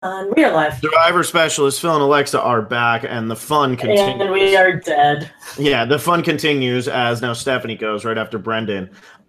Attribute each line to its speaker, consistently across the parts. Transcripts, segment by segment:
Speaker 1: We are live.
Speaker 2: Survivor Specialist Phil and Alexa are back, and the fun continues.
Speaker 1: And we are dead.
Speaker 2: Yeah, the fun continues as now Stephanie goes right after Brendan.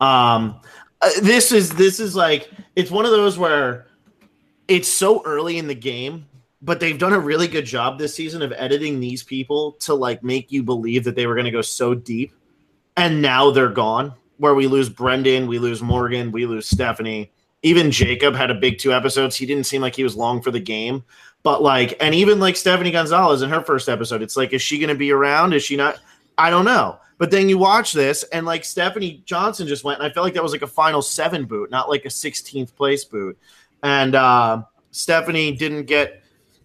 Speaker 2: This is like, it's one of those where it's so early in the game, but they've done a really good job this season of editing these people to like make you believe that they were going to go so deep, and now they're gone. Where we lose Brendan, we lose Morgan, we lose Stephanie. Even Jacob had a big 2 episodes. He didn't seem like he was long for the game. But like, and even like Stephanie Gonzalez in her first episode, it's like, is she going to be around? Is she not? I don't know. But then you watch this and like Stephanie Johnson just went, and I felt like that was like a final 7 boot, not like a 16th place boot. And Stephanie didn't get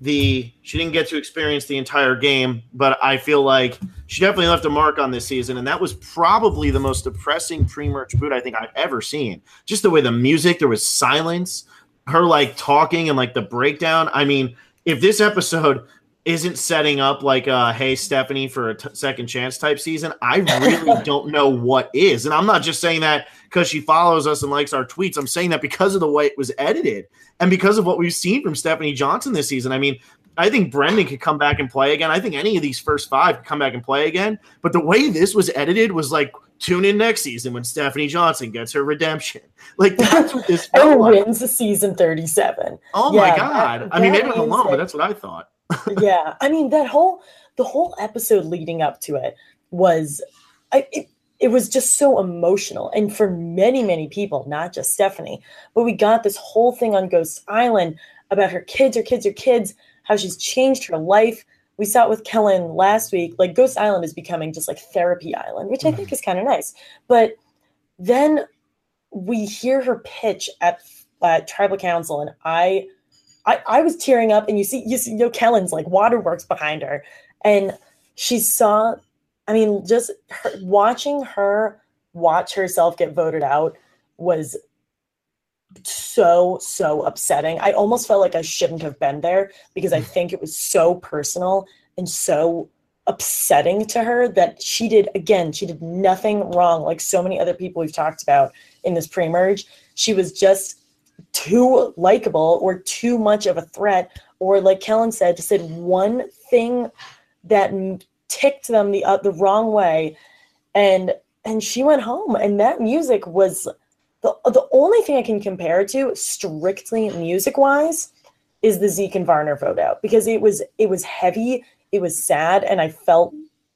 Speaker 2: to experience the entire game, but I feel like she definitely left a mark on this season, and that was probably the most depressing pre-merge boot I think I've ever seen. Just the way the music, there was silence, her like talking and like the breakdown. I mean, if this episode isn't setting up like hey Stephanie for a second chance type season, I really don't know what is. And I'm not just saying that because she follows us and likes our tweets. I'm saying that because of the way it was edited and because of what we've seen from Stephanie Johnson this season. I mean, I think Brendan could come back and play again. I think any of these first 5 could come back and play again. But the way this was edited was like, tune in next season when Stephanie Johnson gets her redemption. Like, that's what this felt
Speaker 1: and
Speaker 2: like.
Speaker 1: wins the season 37.
Speaker 2: Oh my God. I mean, maybe I'm alone, but that's what I thought.
Speaker 1: Yeah. I mean, the whole episode leading up to it was, it was just so emotional. And for many, many people, not just Stephanie, but we got this whole thing on Ghost Island about her kids, how she's changed her life. We saw it with Kellen last week. Like, Ghost Island is becoming just like therapy island, which I think is kind of nice. But then we hear her pitch at Tribal Council, and I was tearing up, and you see Kellen's like waterworks behind her, and she saw. I mean, just watching her watch herself get voted out was so upsetting. I almost felt like I shouldn't have been there because I think it was so personal and so upsetting to her that she did nothing wrong. Like so many other people we've talked about in this pre-merge, she was just too likable or too much of a threat, or like Kellen said, just said one thing that ticked them the wrong way, and she went home. And that music was the only thing I can compare it to, strictly music wise, is the Zeke and Varner vote out, because it was heavy, it was sad, and I felt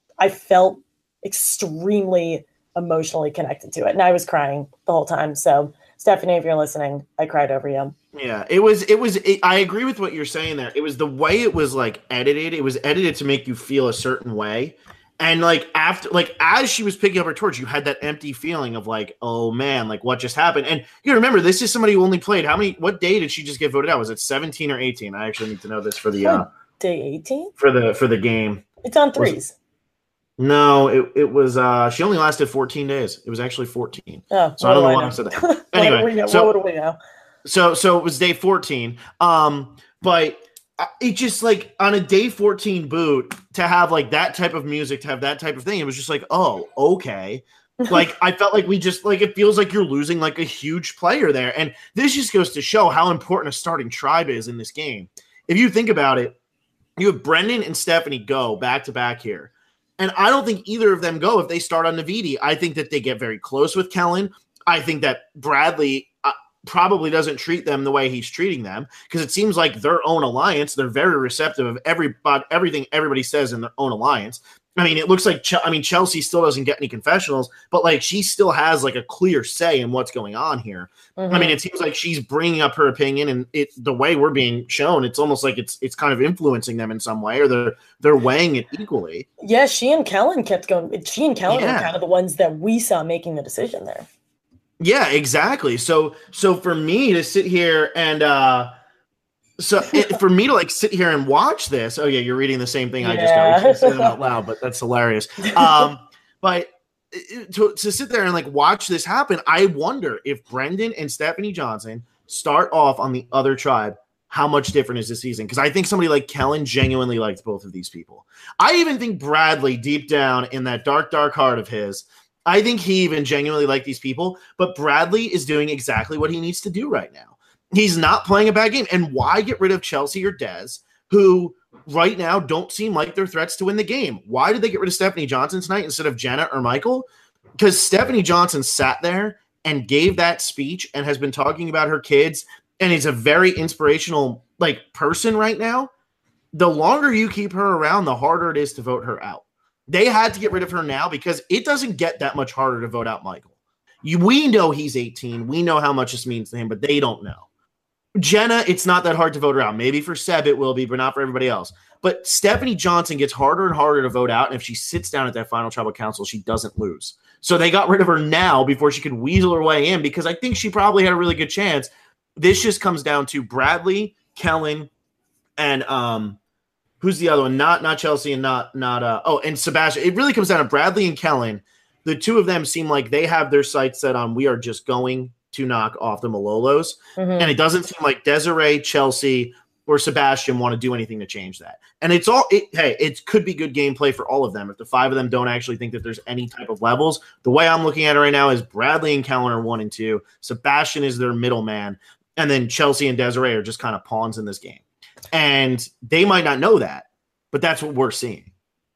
Speaker 1: extremely emotionally connected to it, and I was crying the whole time. So Stephanie, if you're listening, I cried over you.
Speaker 2: Yeah, I agree with what you're saying there. It was the way it was like edited. It was edited to make you feel a certain way. And like after, like as she was picking up her torch, you had that empty feeling of like, oh man, like what just happened? And you remember, this is somebody who only played what day did she just get voted out? Was it 17 or 18? I actually need to know this for the
Speaker 1: day 18
Speaker 2: for the game.
Speaker 1: It's on threes.
Speaker 2: No, it was she only lasted 14 days. It was actually 14.
Speaker 1: Oh,
Speaker 2: so I don't know why I said that. Anyway,
Speaker 1: what do we know?
Speaker 2: So it was day 14. But it just like on a day 14 boot to have like that type of music, to have that type of thing, it was just like, oh, okay. Like I felt like we just like, it feels like you're losing like a huge player there. And this just goes to show how important a starting tribe is in this game. If you think about it, you have Brendan and Stephanie go back to back here. And I don't think either of them go if they start on Navidi. I think that they get very close with Kellen. I think that Bradley probably doesn't treat them the way he's treating them, because it seems like their own alliance, they're very receptive of everything everybody says in their own alliance. I mean, it looks like Chelsea still doesn't get any confessionals, but like she still has like a clear say in what's going on here. Mm-hmm. I mean, it seems like she's bringing up her opinion, and the way we're being shown, it's almost like it's kind of influencing them in some way, or they're weighing it equally.
Speaker 1: Yeah, she and Kellen kept going. She and Kellen were kind of the ones that we saw making the decision there.
Speaker 2: Yeah, exactly. So for me to sit here and for me to like sit here and watch this, oh yeah, you're reading the same thing I just got. We can't say that out loud, but that's hilarious. But to sit there and like watch this happen, I wonder if Brendan and Stephanie Johnson start off on the other tribe, how much different is this season? Because I think somebody like Kellen genuinely likes both of these people. I even think Bradley, deep down in that dark heart of his, I think he even genuinely liked these people, but Bradley is doing exactly what he needs to do right now. He's not playing a bad game. And why get rid of Chelsea or Des, who right now don't seem like they're threats to win the game? Why did they get rid of Stephanie Johnson tonight instead of Jenna or Michael? Because Stephanie Johnson sat there and gave that speech and has been talking about her kids and is a very inspirational person right now. The longer you keep her around, the harder it is to vote her out. They had to get rid of her now because it doesn't get that much harder to vote out Michael. We know he's 18. We know how much this means to him, but they don't know. Jenna, it's not that hard to vote her out. Maybe for Seb it will be, but not for everybody else. But Stephanie Johnson gets harder and harder to vote out, and if she sits down at that final tribal council, she doesn't lose. So they got rid of her now before she could weasel her way in because I think she probably had a really good chance. This just comes down to Bradley, Kellen, and who's the other one? Not Chelsea and and Sebastian. It really comes down to Bradley and Kellen. The two of them seem like they have their sights set on we are just going to knock off the Malolos. Mm-hmm. And it doesn't seem like Desiree, Chelsea, or Sebastian want to do anything to change that. And it could be good gameplay for all of them. If the five of them don't actually think that there's any type of levels, the way I'm looking at it right now is Bradley and Kellen are 1 and 2. Sebastian is their middleman. And then Chelsea and Desiree are just kind of pawns in this game. And they might not know that, but that's what we're seeing.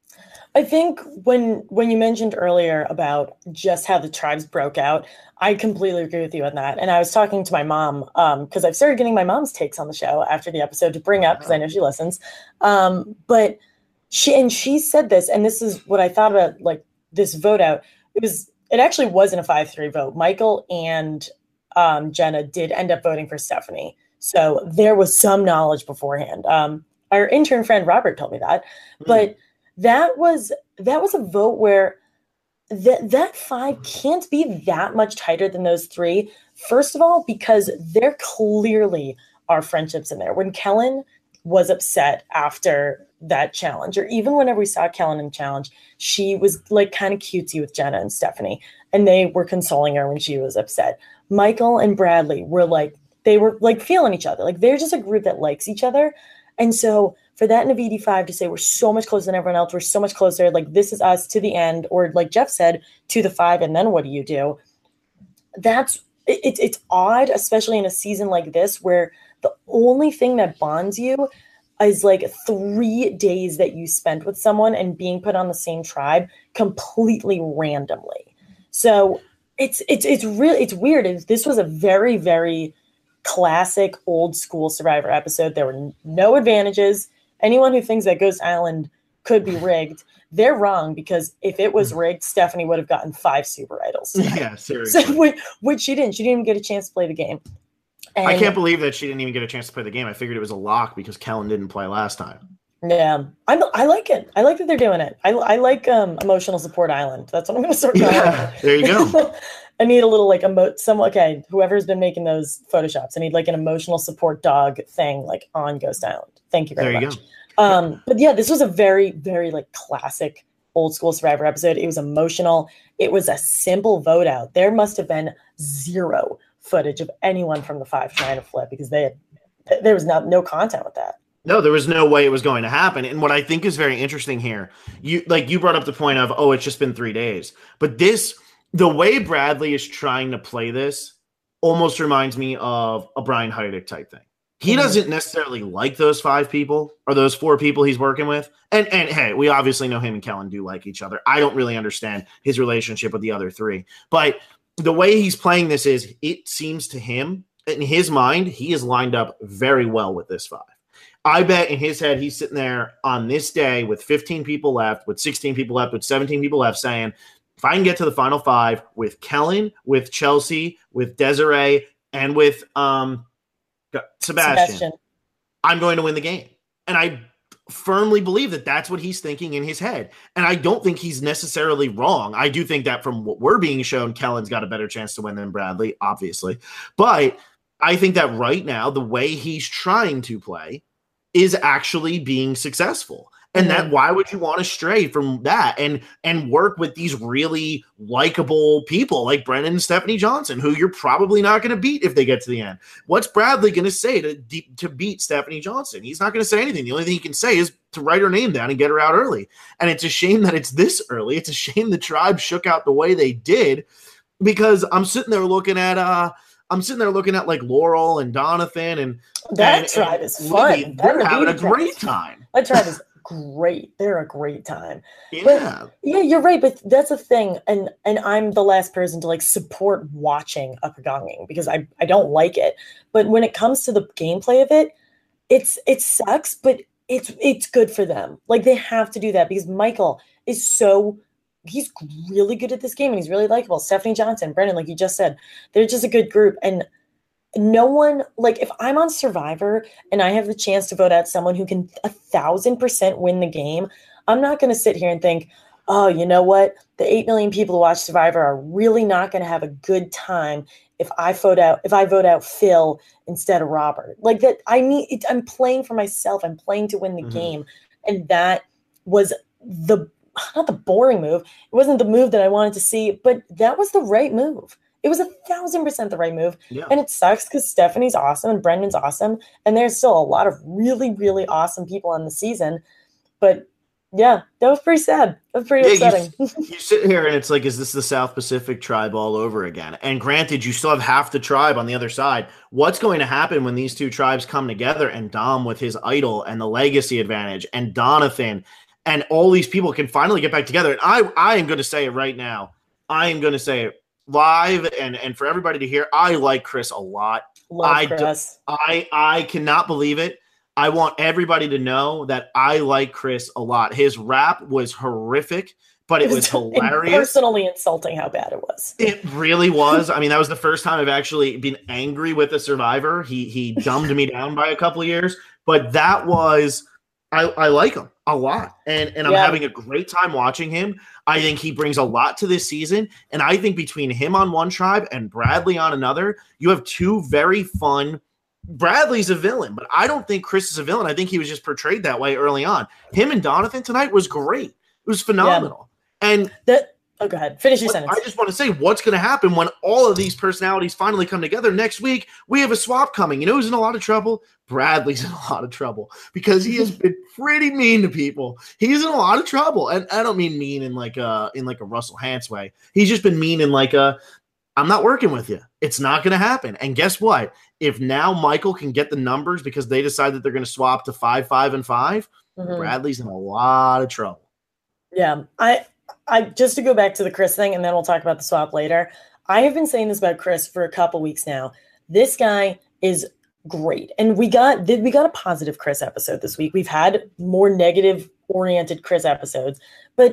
Speaker 1: I think when you mentioned earlier about just how the tribes broke out, I completely agree with you on that. And I was talking to my mom because I've started getting my mom's takes on the show after the episode to bring up because I know she listens. But she said this, and this is what I thought about this vote out. It actually wasn't a 5-3 vote. Michael and Jenna did end up voting for Stephanie. So there was some knowledge beforehand. Our intern friend Robert told me that, but that was a vote where that 5 can't be that much tighter than those 3. First of all, because there clearly are friendships in there. When Kellen was upset after that challenge, or even whenever we saw Kellen in the challenge, she was kind of cutesy with Jenna and Stephanie, and they were consoling her when she was upset. Michael and Bradley were they were feeling each other. They're just a group that likes each other. And so for that in a VD5 to say we're so much closer than everyone else, we're so much closer, this is us to the end, or like Jeff said, to the 5, and then what do you do? It's odd, especially in a season like this, where the only thing that bonds you is 3 days that you spent with someone and being put on the same tribe completely randomly. So it's weird. This was a very, very classic old school Survivor episode. There were no advantages. Anyone who thinks that Ghost Island could be rigged, they're wrong, because if it was rigged, Stephanie would have gotten 5 super idols.
Speaker 2: Yeah, seriously.
Speaker 1: So, which she didn't. She didn't even get a chance to play the game. And
Speaker 2: I can't believe that she didn't even get a chance to play the game. I figured it was a lock because Kellen didn't play last time.
Speaker 1: Yeah, I like it. I like that they're doing it. I like Emotional Support Island. That's what I'm going to start calling it.
Speaker 2: There you go.
Speaker 1: I need a little whoever's been making those Photoshops, I need an emotional support dog thing on Ghost Island. Thank you very much. Go. But yeah, this was a very, very classic old school Survivor episode. It was emotional. It was a simple vote out. There must have been 0 footage of anyone from the 5 trying to flip, because there was no content with that.
Speaker 2: No, there was no way it was going to happen. And what I think is very interesting here, you brought up the point of, it's just been 3 days. But the way Bradley is trying to play this almost reminds me of a Brian Heidick type thing. He doesn't necessarily like those 5 people or those 4 people he's working with. And hey, we obviously know him and Kellen do like each other. I don't really understand his relationship with the other 3. But the way he's playing this is, it seems to him, in his mind, he is lined up very well with this 5. I bet in his head, he's sitting there on this day with 15 people left, with 16 people left, with 17 people left, saying, if I can get to the final 5 with Kellen, with Chelsea, with Desiree, and with Sebastian, I'm going to win the game. And I firmly believe that that's what he's thinking in his head. And I don't think he's necessarily wrong. I do think that from what we're being shown, Kellen's got a better chance to win than Bradley, obviously. But I think that right now, the way he's trying to play is actually being successful. And that, why would you want to stray from that and work with these really likable people like Brendan and Stephanie Johnson, who you're probably not going to beat if they get to the end? What's Bradley going to say to beat Stephanie Johnson? He's not going to say anything. The only thing he can say is to write her name down and get her out early. And it's a shame that it's this early. It's a shame the tribe shook out the way they did, because I'm sitting there looking at I'm sitting there looking at like Laurel and Donathan and
Speaker 1: tribe is
Speaker 2: Libby.
Speaker 1: fun.
Speaker 2: They're having a great time.
Speaker 1: That tribe is great. They're a great time.
Speaker 2: Yeah.
Speaker 1: But yeah, you're right. But that's a thing. And I'm the last person to like support watching Upper Gonging because I don't like it. But when it comes to the gameplay of it, it sucks, but it's good for them. Like they have to do that because Michael is he's really good at this game and he's really likable. Stephanie Johnson, Brendan, like you just said, they're just a good group. And no one, like if I'm on Survivor and I have the chance to vote out someone who can 1,000% win the game, I'm not going to sit here and think, oh, you know what? The 8 million people who watch Survivor are really not going to have a good time if I vote out Phil instead of Robert. Like that, I'm playing for myself. I'm playing to win the game. And that was not the boring move. It wasn't the move that I wanted to see, but that was the right move. It was 1,000% the right move. Yeah. And it sucks because Stephanie's awesome and Brendan's awesome. And there's still a lot of really, really awesome people on the season. But yeah, that was pretty sad. That was pretty upsetting.
Speaker 2: You sit here and it's like, is this the South Pacific tribe all over again? And granted, you still have half the tribe on the other side. What's going to happen when these two tribes come together and Dom with his idol and the legacy advantage and Donathan and all these people can finally get back together? And I am going to say it right now. I am going to say it live and for everybody to hear. I like Chris a lot.
Speaker 1: Love Chris.
Speaker 2: I cannot believe it. I want everybody to know that I like Chris a lot. His rap was horrific, but it was hilarious.
Speaker 1: Personally insulting how bad it was.
Speaker 2: It really was. I mean, that was the first time I've actually been angry with a Survivor. He dumbed me down by a couple of years, but that was I like him a lot. And I'm having a great time watching him. I think he brings a lot to this season. And I think between him on one tribe and Bradley on another, you have two very fun. Bradley's a villain, but I don't think Chris is a villain. I think he was just portrayed that way early on. Him and Donathan tonight was great. It was phenomenal. Yeah. And
Speaker 1: go ahead. Finish your sentence.
Speaker 2: I just want to say what's going to happen when all of these personalities finally come together next week. We have a swap coming. You know who's in a lot of trouble? Bradley's in a lot of trouble because he has been pretty mean to people. He's in a lot of trouble. And I don't mean mean in like a Russell Hantz way. He's just been mean in like I'm not working with you. It's not going to happen. And guess what? If now Michael can get the numbers because they decide that they're going to swap to 5, 5, and 5, Bradley's in a lot of trouble.
Speaker 1: Yeah. I just to go back to the Chris thing, and then we'll talk about the swap later. I have been saying this about Chris for a couple weeks now. This guy is great. And we got a positive Chris episode this week. We've had more negative oriented Chris episodes, but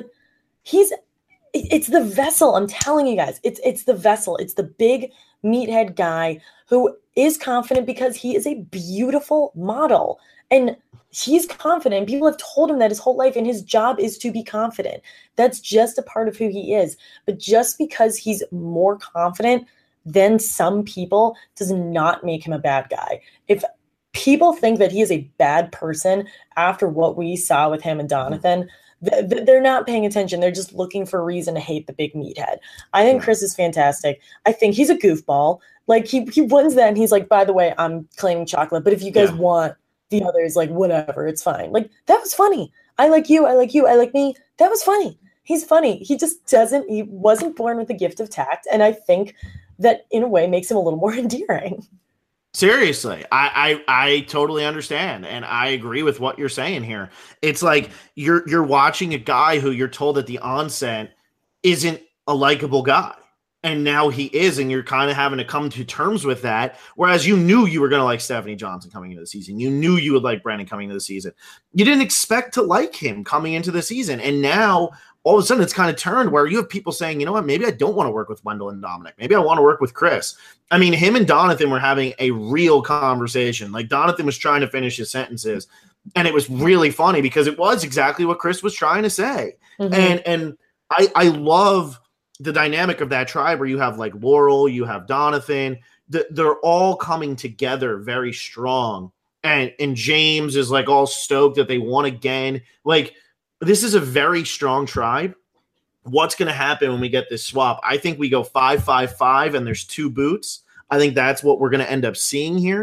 Speaker 1: it's the vessel. I'm telling you guys, it's the vessel. It's the big meathead guy who is confident because he is a beautiful model and he's confident. People have told him that his whole life, and his job is to be confident. That's just a part of who he is. But just because he's more confident than some people does not make him a bad guy. If people think that he is a bad person after what we saw with him and Donathan, they're not paying attention. They're just looking for a reason to hate the big meathead. I think Chris is fantastic. I think he's a goofball. Like he wins that and he's like, by the way, I'm claiming chocolate, but if you guys want the others, like whatever, it's fine. Like that was funny. I like you. I like you. I like me. That was funny. He's funny. He wasn't born with the gift of tact. And I think that in a way makes him a little more endearing.
Speaker 2: Seriously, I totally understand, and I agree with what you're saying here. It's like you're watching a guy who you're told at the onset isn't a likable guy, and now he is, and you're kind of having to come to terms with that. Whereas you knew you were going to like Stephanie Johnson coming into the season, you knew you would like Brendan coming into the season. You didn't expect to like him coming into the season, and now all of a sudden it's kind of turned where you have people saying, you know what, maybe I don't want to work with Wendell and Dominic. Maybe I want to work with Chris. I mean, him and Donathan were having a real conversation. Like Donathan was trying to finish his sentences, and it was really funny because it was exactly what Chris was trying to say. And I love the dynamic of that tribe where you have like Laurel, you have Donathan, they're all coming together very strong. And James is like all stoked that they won again. Like, this is a very strong tribe. What's going to happen when we get this swap? I think we go 5-5-5 and there's two boots. I think that's what we're going to end up seeing here.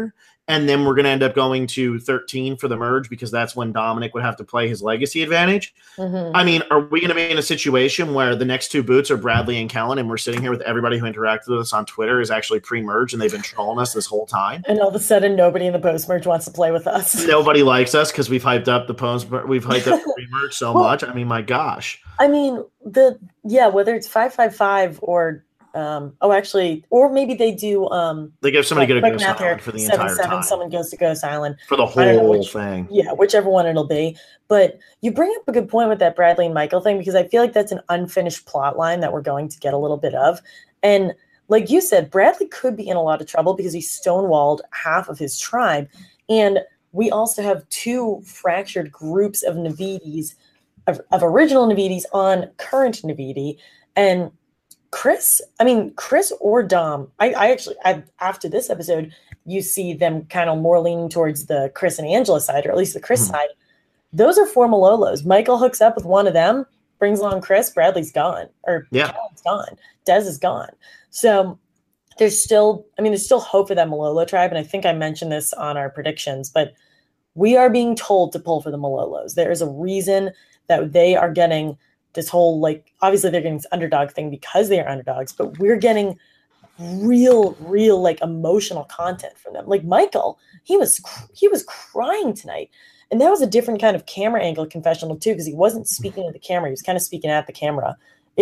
Speaker 2: and then we're going to end up going to 13 for the merge because that's when Dominic would have to play his legacy advantage.
Speaker 1: Mm-hmm.
Speaker 2: I mean, are we going to be in a situation where the next two boots are Bradley and Kellen, and we're sitting here with everybody who interacted with us on Twitter is actually pre-merge, and they've been trolling us this whole time?
Speaker 1: And all of a sudden, nobody in the post-merge wants to play with us.
Speaker 2: Nobody likes us because we've hyped up the post. We've hyped up the pre-merge so much. I mean, my gosh.
Speaker 1: I mean, whether it's 555 or or maybe they do.
Speaker 2: They give somebody to go to Ghost Island for the
Speaker 1: 7,
Speaker 2: entire
Speaker 1: 7,
Speaker 2: time.
Speaker 1: Someone goes to Ghost Island
Speaker 2: For the whole thing.
Speaker 1: Yeah, whichever one it'll be. But you bring up a good point with that Bradley and Michael thing, because I feel like that's an unfinished plot line that we're going to get a little bit of. And like you said, Bradley could be in a lot of trouble because he stonewalled half of his tribe. And we also have two fractured groups of Navides, of original Navides on current Navidi. And Chris or Dom, I after this episode, you see them kind of more leaning towards the Chris and Angela side, or at least the Chris side. Those are four Malolos. Michael hooks up with one of them, brings along Chris, Bradley's gone. Or Kellen's gone. Dez is gone. So there's still hope for that Malolo tribe. And I think I mentioned this on our predictions, but we are being told to pull for the Malolos. There is a reason that they are getting this whole, like, obviously they're getting this underdog thing because they are underdogs, but we're getting real, like, emotional content from them. Like Michael, he was crying tonight. And that was a different kind of camera angle confessional too, because he wasn't speaking to the camera. He was kind of speaking at the camera.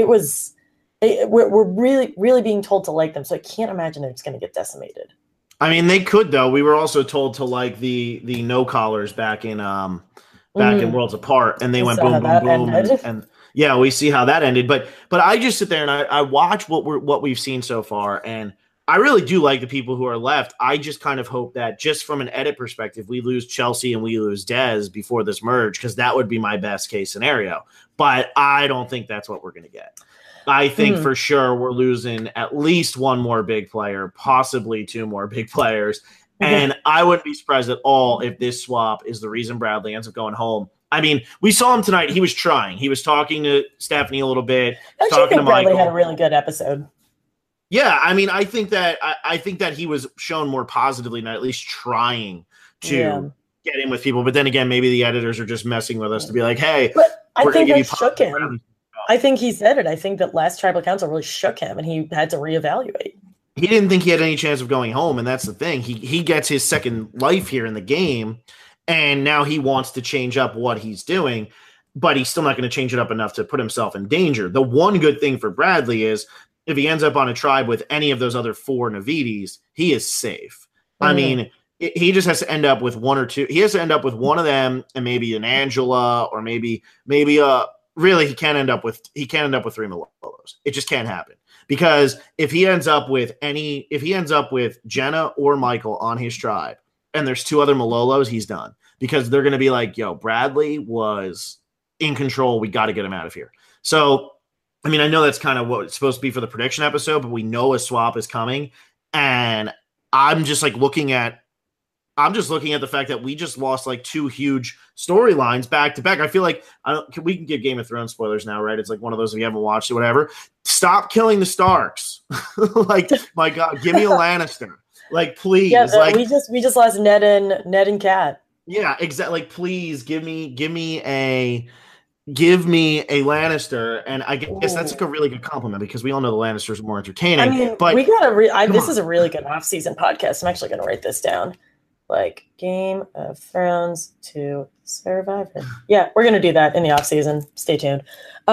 Speaker 1: We're really, really being told to like them. So I can't imagine they're just going to get decimated.
Speaker 2: I mean, they could, though. We were also told to like the no collars back in Worlds Apart, and they went boom, boom, boom, and yeah, we see how that ended. But I just sit there and I watch what we've seen so far, and I really do like the people who are left. I just kind of hope that just from an edit perspective, we lose Chelsea and we lose Dez before this merge, because that would be my best case scenario. But I don't think that's what we're going to get. I think for sure we're losing at least one more big player, possibly two more big players. And I wouldn't be surprised at all if this swap is the reason Bradley ends up going home. I mean, we saw him tonight. He was trying. He was talking to Stephanie a little bit.
Speaker 1: I think Bradley had a really good episode.
Speaker 2: Yeah, I mean, I think that he was shown more positively, not at least trying to get in with people. But then again, maybe the editors are just messing with us to be like, hey,
Speaker 1: but I think they shook him. I think he said it. I think that last tribal council really shook him, and he had to reevaluate.
Speaker 2: He didn't think he had any chance of going home, and that's the thing. He gets his second life here in the game, and now he wants to change up what he's doing, but he's still not going to change it up enough to put himself in danger. The one good thing for Bradley is if he ends up on a tribe with any of those other four Navidis, he is safe. I mean, he just has to end up with one or two. He has to end up with one of them and maybe an Angela, or maybe really he can't end up with three Malolos. It just can't happen. Because if he ends up with Jenna or Michael on his tribe and there's two other Malolos, he's done. Because they're going to be like, yo, Bradley was in control. We got to get him out of here. So, I mean, I know that's kind of what it's supposed to be for the prediction episode, but we know a swap is coming. And I'm just looking at the fact that we just lost like two huge storylines back to back. I feel like we can give Game of Thrones spoilers now, right? It's like one of those, if you haven't watched it, whatever. Stop killing the Starks. Like, my God, give me a Lannister. Like, please. Yeah,
Speaker 1: we just lost Ned and Kat.
Speaker 2: Yeah, exactly. Like, please give me a Lannister, and I guess that's like a really good compliment because we all know the Lannisters are more entertaining. I mean, but
Speaker 1: we gotta. This is a really good off-season podcast. I'm actually gonna write this down. Like Game of Thrones to Survivor. Yeah, we're gonna do that in the off season. Stay tuned.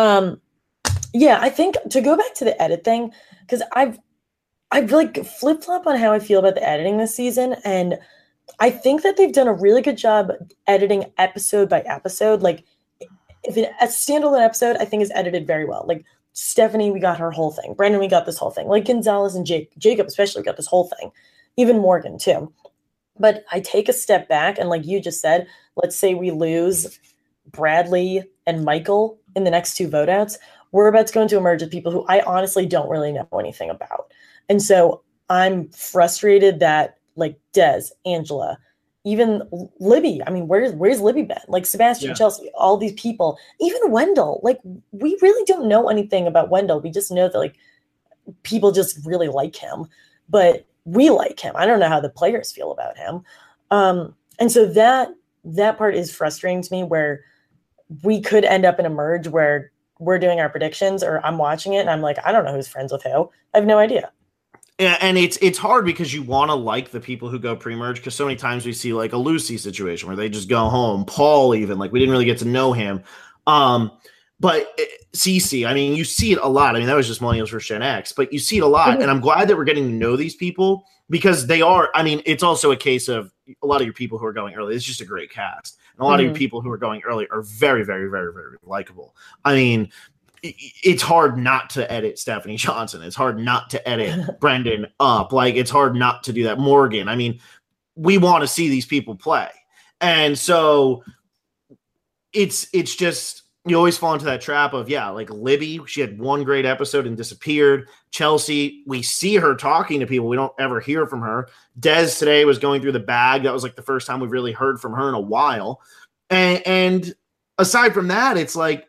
Speaker 1: Yeah, I think to go back to the edit thing, because I've like flip flop on how I feel about the editing this season, and I think that they've done a really good job editing episode by episode. Like, if a standalone episode, I think is edited very well. Like Stephanie, we got her whole thing. Brendan, we got this whole thing. Like Gonzalez and Jacob, especially, got this whole thing. Even Morgan too. But I take a step back, and like you just said, let's say we lose Bradley and Michael in the next two vote outs. We're about to go into a merge with people who I honestly don't really know anything about. And so I'm frustrated that like Dez, Angela, even Libby. I mean, where's Libby been? Like Sebastian, Chelsea, all these people, even Wendell. Like, we really don't know anything about Wendell. We just know that like people just really like him. But we like him. I don't know how the players feel about him. And so that part is frustrating to me, where we could end up in a merge where we're doing our predictions, or I'm watching it and I'm like, I don't know who's friends with who. I have no idea.
Speaker 2: Yeah, and it's hard because you want to like the people who go pre-merge, because so many times we see like a Lucy situation where they just go home. Paul, even, like, we didn't really get to know him. But CC, I mean, you see it a lot. I mean, that was just Millennials versus Gen X, but you see it a lot. And I'm glad that we're getting to know these people, because they are, I mean, it's also a case of a lot of your people who are going early. It's just a great cast. And a lot of your people who are going early are very, very, very, very likable. I mean, it's hard not to edit Stephanie Johnson. It's hard not to edit Brendan up. Like, it's hard not to do that. Morgan. I mean, we want to see these people play. And so it's just, you always fall into that trap of, like Libby, she had one great episode and disappeared. Chelsea, we see her talking to people. We don't ever hear from her. Des today was going through the bag. That was like the first time we've really heard from her in a while. And aside from that, it's like,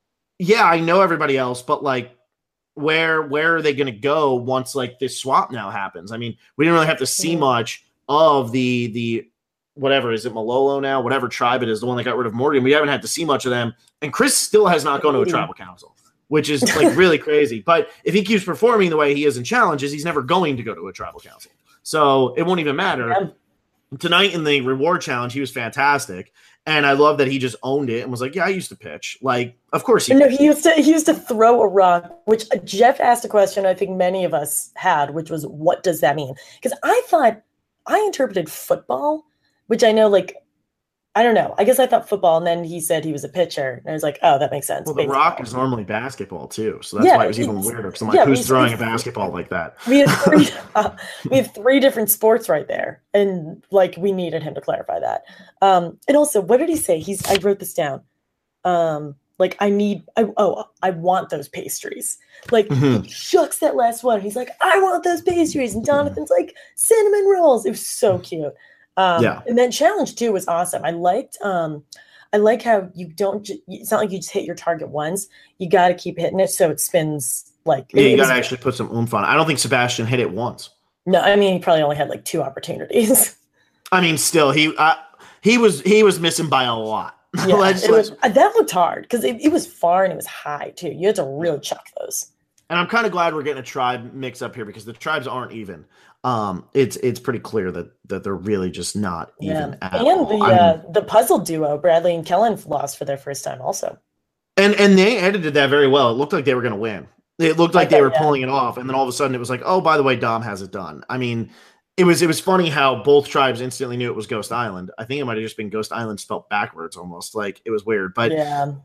Speaker 2: I know everybody else, but like, where are they going to go once like this swap now happens? I mean, we didn't really have to see much of the whatever, is it Malolo now? Whatever tribe it is, the one that got rid of Morgan. We haven't had to see much of them. And Chris still has not gone to a tribal council, which is like really crazy. But if he keeps performing the way he is in challenges, he's never going to go to a tribal council. So it won't even matter. Yeah. Tonight in the reward challenge, he was fantastic. And I love that he just owned it and was like, I used to pitch. Like, of course he did.
Speaker 1: He used to throw a rock, which Jeff asked a question I think many of us had, which was, what does that mean? Because I interpreted football, which I know, like, I don't know. I guess I thought football, and then he said he was a pitcher. And I was like, oh, that makes sense.
Speaker 2: Well, the rock is normally basketball, too. So that's why it was even weirder. Because I'm like, who's throwing a basketball like that?
Speaker 1: We have three different sports right there. And, like, we needed him to clarify that. And also, what did he say? I wrote this down. Like, I want those pastries. Like, he shucks that last one. He's like, I want those pastries. And Jonathan's like, cinnamon rolls. It was so cute. And then challenge 2 was awesome. I like how you don't, it's not like you just hit your target once. You got to keep hitting it so it spins. Like,
Speaker 2: you got to actually put some oomph on it. I don't think Sebastian hit it once.
Speaker 1: No, I mean, he probably only had like 2 opportunities.
Speaker 2: I mean, still, he was missing by a lot.
Speaker 1: Yeah, that looked hard because it was far and it was high too. You had to really chuck those.
Speaker 2: And I'm kind of glad we're getting a tribe mix up here, because the tribes aren't even. It's pretty clear that they're really just not even at all.
Speaker 1: And the puzzle duo, Bradley and Kellen, lost for their first time also.
Speaker 2: And they edited that very well. It looked like they were going to win. It looked like they were pulling it off, and then all of a sudden it was like, oh, by the way, Dom has it done. I mean, it was funny how both tribes instantly knew it was Ghost Island. I think it might have just been Ghost Island spelled backwards almost. Like, it was weird. But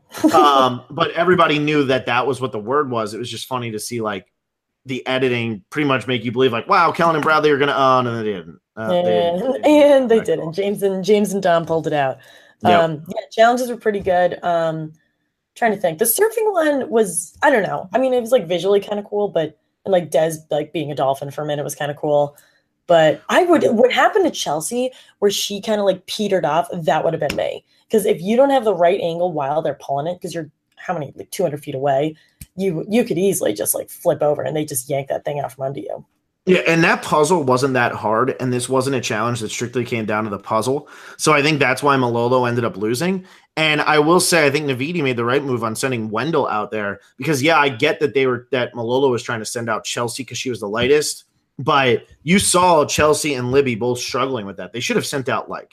Speaker 2: but everybody knew that was what the word was. It was just funny to see, like, the editing pretty much make you believe, like, wow, Kellen and Bradley are going to own, and they didn't.
Speaker 1: They didn't. James and Dom pulled it out. Challenges were pretty good. Trying to think. The surfing one was, I don't know. I mean, it was like visually kind of cool, and like Des like being a dolphin for a minute was kind of cool. But what happened to Chelsea, where she kind of like petered off, that would have been me. Because if you don't have the right angle while they're pulling it, because you're like 200 feet away, you could easily just like flip over and they just yank that thing out from under you.
Speaker 2: Yeah, and that puzzle wasn't that hard, and this wasn't a challenge that strictly came down to the puzzle. So I think that's why Malolo ended up losing. And I will say, I think Navidi made the right move on sending Wendell out there, because I get that that Malolo was trying to send out Chelsea because she was the lightest, but you saw Chelsea and Libby both struggling with that. They should have sent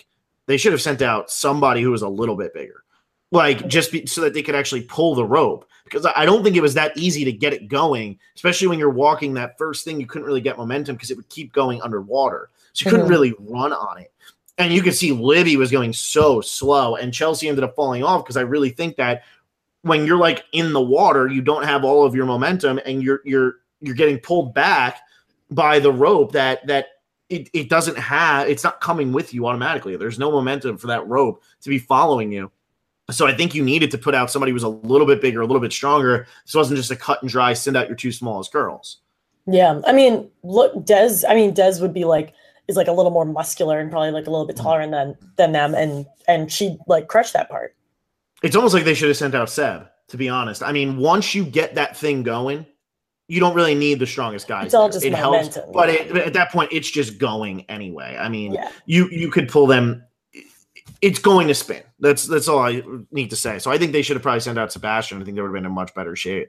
Speaker 2: out somebody who was a little bit bigger, like so that they could actually pull the rope. Because I don't think it was that easy to get it going, especially when you're walking that first thing. You couldn't really get momentum because it would keep going underwater. So you couldn't really run on it. And you could see Libby was going so slow, and Chelsea ended up falling off, because I really think that when you're like in the water, you don't have all of your momentum, and you're getting pulled back by the rope that it doesn't have. It's not coming with you automatically. There's no momentum for that rope to be following you. So I think you needed to put out somebody who was a little bit bigger, a little bit stronger. This wasn't just a cut and dry, send out your 2 smallest girls.
Speaker 1: Yeah. I mean, look, Des would be is like a little more muscular and probably like a little bit taller than them. And she like crushed that part.
Speaker 2: It's almost like they should have sent out Seb, to be honest. I mean, once you get that thing going, you don't really need the strongest guys.
Speaker 1: It's all
Speaker 2: there.
Speaker 1: just
Speaker 2: it
Speaker 1: momentum.
Speaker 2: helps, but at that point, it's just going anyway. I mean,
Speaker 1: Yeah.
Speaker 2: you could pull them. It's going to spin. That's all I need to say. So I think they should have probably sent out Sebastian. I think they would have been in much better shape.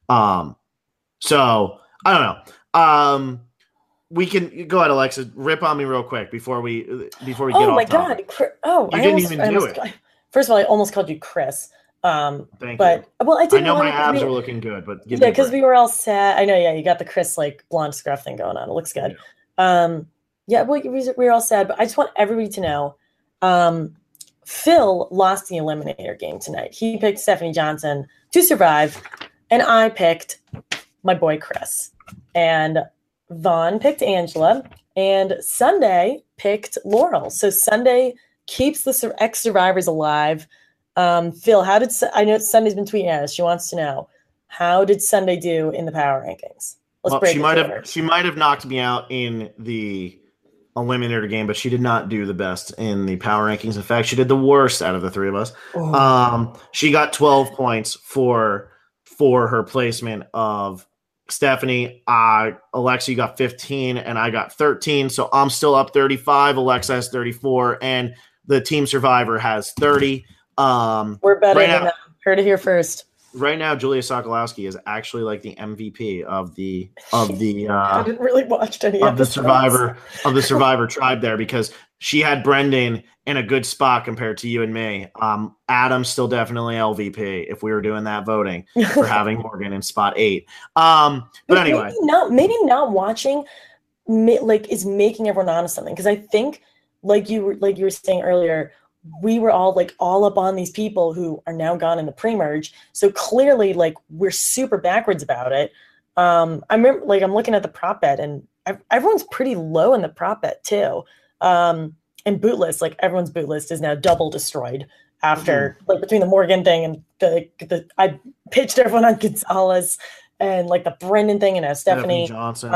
Speaker 2: So I don't know. We can go ahead, Alexa. Rip on me real quick before we get off.
Speaker 1: Oh my god!
Speaker 2: You didn't even do it.
Speaker 1: First of all, I almost called you Chris.
Speaker 2: Thank you.
Speaker 1: Well, I didn't.
Speaker 2: I know my abs are looking good, but
Speaker 1: yeah, because we were all sad. I know. Yeah, you got the Chris like blonde scruff thing going on. It looks good. Yeah, we were all sad, but I just want everybody to know. Phil lost the Eliminator game tonight. He picked Stephanie Johnson to survive, and I picked my boy Chris. And Vaughn picked Angela, and Sunday picked Laurel. So Sunday keeps the ex-survivors alive. Phil, I know Sunday's been tweeting at us. She wants to know, how did Sunday do in the power rankings?
Speaker 2: She might have knocked me out in the Eliminator game, but she did not do the best in the power rankings. In fact, she did the worst out of the three of us. She got 12 points for her placement of Stephanie. Alexa, you got 15 and I got 13. So I'm still up 35. Alexa has 34 and the team survivor has 30.
Speaker 1: We're better than that. Heard it here first.
Speaker 2: Right now, Julia Sokolowski is actually like the MVP of the
Speaker 1: I didn't really watch any
Speaker 2: of the survivor tribe there, because she had Brendan in a good spot compared to you and me. Adam's still definitely LVP if we were doing that voting for having Morgan in spot 8. But anyway,
Speaker 1: maybe not watching is making everyone on to something, because I think like you were saying earlier, we were all all up on these people who are now gone in the pre-merge. So clearly we're super backwards about it. I remember I'm looking at the prop bet and everyone's pretty low in the prop bet too. And boot list, everyone's boot list is now double destroyed after between the Morgan thing and the I pitched everyone on Gonzalez and the Brendan thing and Stephanie
Speaker 2: Johnson.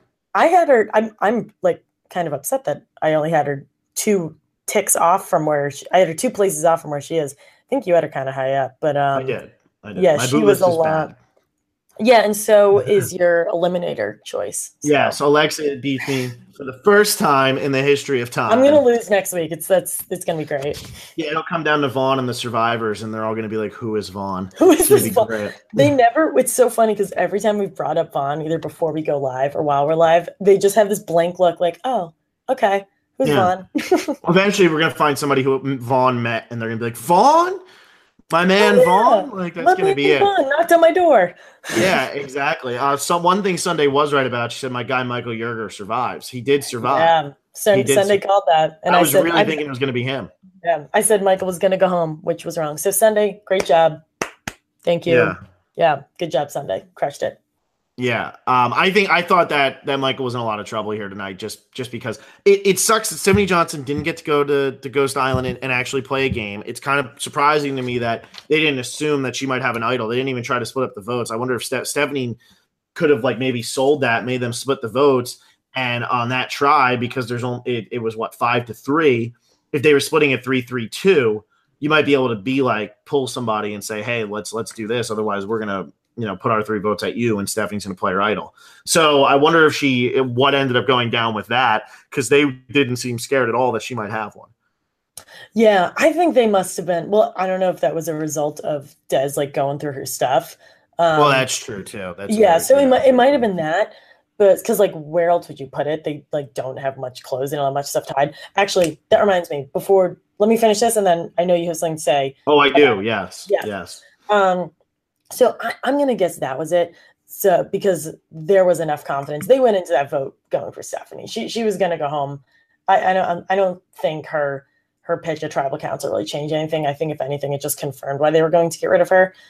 Speaker 1: I had her. I'm kind of upset that I only had her 2 ticks off from where I had her 2 places off from where she is. I think you had her kind of high up, but
Speaker 2: I did.
Speaker 1: Yeah,
Speaker 2: my
Speaker 1: she was a lot. Bad. Yeah, and so is your eliminator choice.
Speaker 2: So. Yeah, so Alexa beat me for the first time in the history of time.
Speaker 1: I'm gonna lose next week. It's gonna be great.
Speaker 2: Yeah, it'll come down to Vaughn and the survivors, and they're all gonna be like, "Who is Vaughn?
Speaker 1: Who is this Vaughn?" Great. They never. It's so funny because every time we've brought up Vaughn, either before we go live or while we're live, they just have this blank look, "Oh, okay." Who's Vaughn?
Speaker 2: Eventually, we're gonna find somebody who Vaughn met, and they're gonna be like, "Vaughn, my man, Vaughn." That's gonna be it.
Speaker 1: Vaughn knocked on my door.
Speaker 2: Yeah, exactly. One thing Sunday was right about. She said, "My guy Michael Yerger survives. He did survive."
Speaker 1: Yeah, Sunday called that, and
Speaker 2: I was really thinking it was gonna be him.
Speaker 1: Yeah, I said Michael was gonna go home, which was wrong. So Sunday, great job. Thank you. Yeah, good job, Sunday. Crushed it.
Speaker 2: Yeah, I thought that Michael was in a lot of trouble here tonight, just because it sucks that Stephanie Johnson didn't get to go to Ghost Island and actually play a game. It's kind of surprising to me that they didn't assume that she might have an idol. They didn't even try to split up the votes. I wonder if Stephanie could have maybe sold that, made them split the votes, and on that try, because there's only it was 5-3. If they were splitting it 3-3-2, you might be able to pull somebody and say, hey, let's do this. Otherwise, we're gonna put our 3 votes at you, and Stephanie's going to play her idol. So I wonder if what ended up going down with that, because they didn't seem scared at all that she might have one.
Speaker 1: Yeah, I think they must have been. Well, I don't know if that was a result of Des going through her stuff.
Speaker 2: Well, that's true too.
Speaker 1: It might have been that, but because where else would you put it? They don't have much clothes. They don't have much stuff tied. Actually, that reminds me. Let me finish this, and then I know you have something to say.
Speaker 2: Oh, I do. Yes. Yeah. Yes.
Speaker 1: So I'm going to guess that was it. So because there was enough confidence, they went into that vote going for Stephanie. She was going to go home. I don't think her pitch at tribal council really changed anything. I think if anything, it just confirmed why they were going to get rid of her.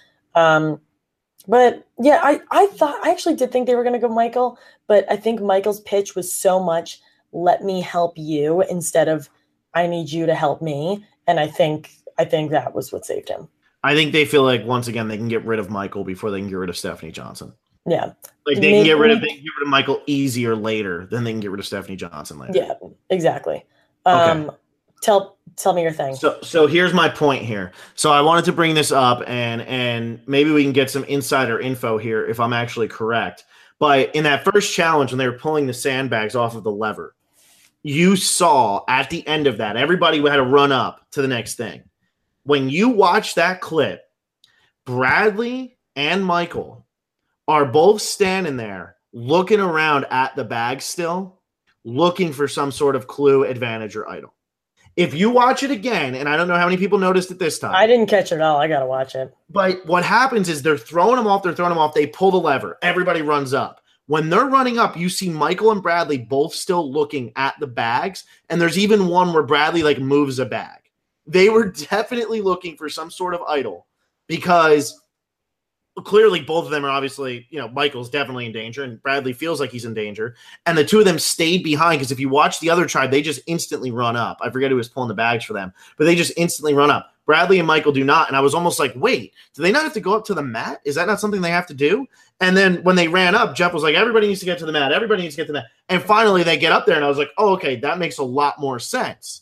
Speaker 1: But yeah, I actually did think they were going to go Michael, but I think Michael's pitch was so much, let me help you instead of I need you to help me. And I think that was what saved him.
Speaker 2: I think they feel like once again they can get rid of Michael before they can get rid of Stephanie Johnson.
Speaker 1: Yeah,
Speaker 2: they can get rid of Michael easier later than they can get rid of Stephanie Johnson later.
Speaker 1: Yeah, exactly.
Speaker 2: Okay.
Speaker 1: Tell me your thing.
Speaker 2: So here's my point here. So I wanted to bring this up, and maybe we can get some insider info here if I'm actually correct. But in that first challenge, when they were pulling the sandbags off of the lever, you saw at the end of that, everybody had to run up to the next thing. When you watch that clip, Bradley and Michael are both standing there looking around at the bag still, looking for some sort of clue, advantage, or idol. If you watch it again, and I don't know how many people noticed it this time.
Speaker 1: I didn't catch it at all. I got to watch it.
Speaker 2: But what happens is they're throwing them off. They pull the lever. Everybody runs up. When they're running up, you see Michael and Bradley both still looking at the bags. And there's even one where Bradley like moves a bag. They were definitely looking for some sort of idol because clearly both of them are obviously, Michael's definitely in danger and Bradley feels like he's in danger. And the two of them stayed behind because if you watch the other tribe, they just instantly run up. I forget who was pulling the bags for them, but they just instantly run up. Bradley and Michael do not. And I was almost like, wait, do they not have to go up to the mat? Is that not something they have to do? And then when they ran up, Jeff was like, everybody needs to get to the mat. Everybody needs to get to the mat. And finally they get up there and I was like, oh, okay, that makes a lot more sense.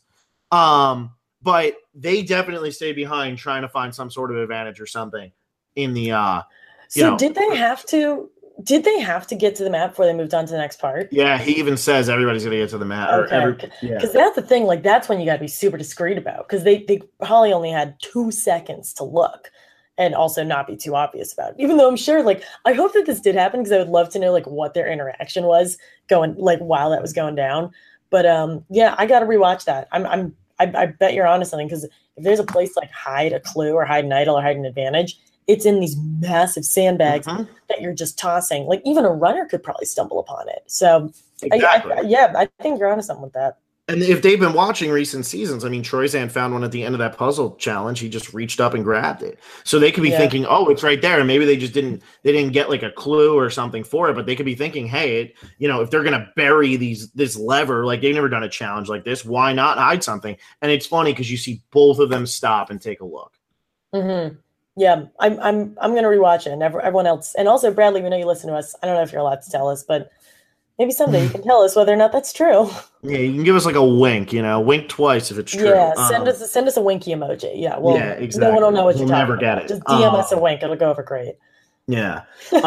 Speaker 2: But they definitely stayed behind trying to find some sort of advantage or something in the
Speaker 1: did they have to get to the mat before they moved on to the next part?
Speaker 2: Yeah, he even says everybody's gonna get to the mat.
Speaker 1: Okay. Because that's the thing, like that's when you gotta be super discreet about because they probably only had 2 seconds to look and also not be too obvious about it. Even though I'm sure, like, I hope that this did happen because I would love to know like what their interaction was going like while that was going down. But yeah, I gotta rewatch that. I bet you're onto something because if there's a place to, like hide a clue or hide an idol or hide an advantage, it's in these massive sandbags that you're just tossing. Like even a runner could probably stumble upon it. So exactly. I think you're onto something with that.
Speaker 2: And if they've been watching recent seasons, I mean, Troyzan found one at the end of that puzzle challenge. He just reached up and grabbed it. So they could be thinking, oh, it's right there. And maybe they didn't get like a clue or something for it, but they could be thinking, hey, if they're going to bury this lever, like they've never done a challenge like this, why not hide something? And it's funny because you see both of them stop and take a look.
Speaker 1: Mm-hmm. Yeah, I'm going to rewatch it and everyone else. And also, Bradley, we know you listen to us. I don't know if you're allowed to tell us, but maybe someday you can tell us whether or not that's true.
Speaker 2: Yeah, you can give us like a wink, wink twice if it's true.
Speaker 1: Yeah, send us a winky emoji. Yeah, well, exactly. No one will know what you're talking about. Never get it. Just DM us a wink. It'll go over great.
Speaker 2: Yeah.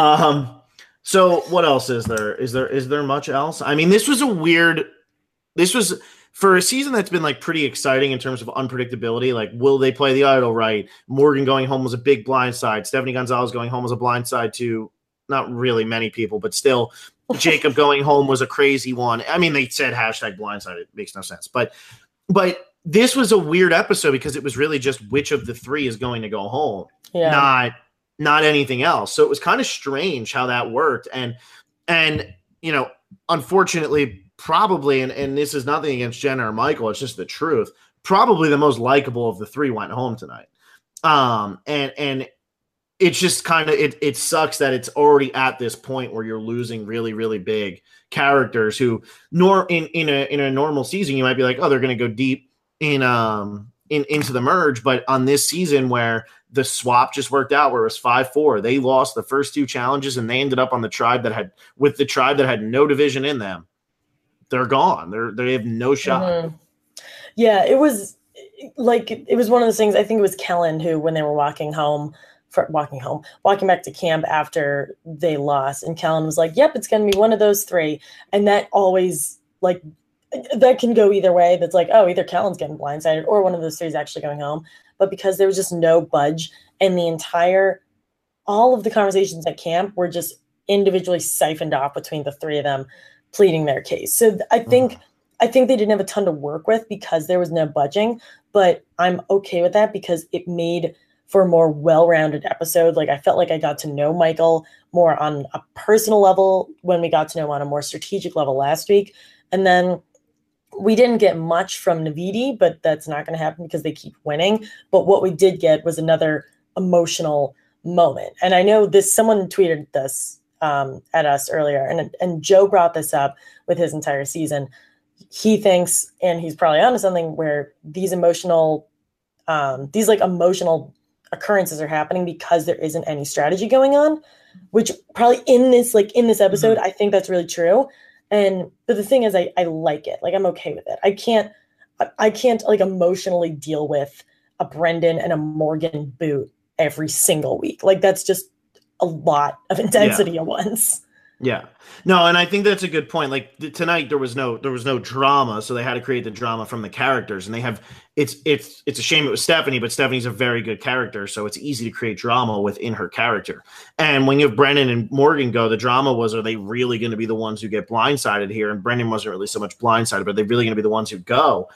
Speaker 2: So what else is there? Is there much else? I mean, this was for a season that's been like pretty exciting in terms of unpredictability. Like, will they play the idol right? Morgan going home was a big blindside. Stephanie Gonzalez going home was a blindside to not really many people, but still Jacob going home was a crazy one. I mean, they said #blindside. It makes no sense, but this was a weird episode because it was really just which of the three is going to go home, not anything else. So it was kind of strange how that worked. And unfortunately, probably, and this is nothing against Jenna or Michael, it's just the truth. Probably the most likable of the three went home tonight. And it's just kind of, it sucks that it's already at this point where you're losing really, really big characters who in a normal season, you might be like, oh, they're going to go deep into the merge. But on this season where the swap just worked out, where it was 5-4, they lost the first 2 challenges and they ended up on the tribe that had no division in them. They're gone. They have no shot.
Speaker 1: Mm-hmm. Yeah, it was one of those things. I think it was Kellen who, when they were walking back to camp after they lost, and Kellen was like, yep, it's going to be one of those 3. And that always, like, that can go either way. That's like, oh, either Kellen's getting blindsided or one of those 3 is actually going home. But because there was just no budge and all of the conversations at camp were just individually siphoned off between the 3 of them pleading their case. So I think they didn't have a ton to work with because there was no budging, but I'm okay with that because it made for a more well-rounded episode. Like I felt like I got to know Michael more on a personal level when we got to know him on a more strategic level last week. And then we didn't get much from Navidi, but that's not going to happen because they keep winning. But what we did get was another emotional moment. And I know someone tweeted this at us earlier, and Joe brought this up with his entire season. He thinks, and he's probably onto something, where these emotional occurrences are happening because there isn't any strategy going on, which probably in this episode, I think that's really true. But the thing is, I like it. Like, I'm okay with it. I can't like emotionally deal with a Brendan and a Morgan boot every single week. Like that's just a lot of intensity at once.
Speaker 2: Yeah. No, and I think that's a good point. Like tonight there was no drama, so they had to create the drama from the characters, and they have it's a shame it was Stephanie, but Stephanie's a very good character, so it's easy to create drama within her character. And when you have Brendan and Morgan go, the drama was, are they really going to be the ones who get blindsided here? And Brendan wasn't really so much blindsided, but they're really going to be the ones who go.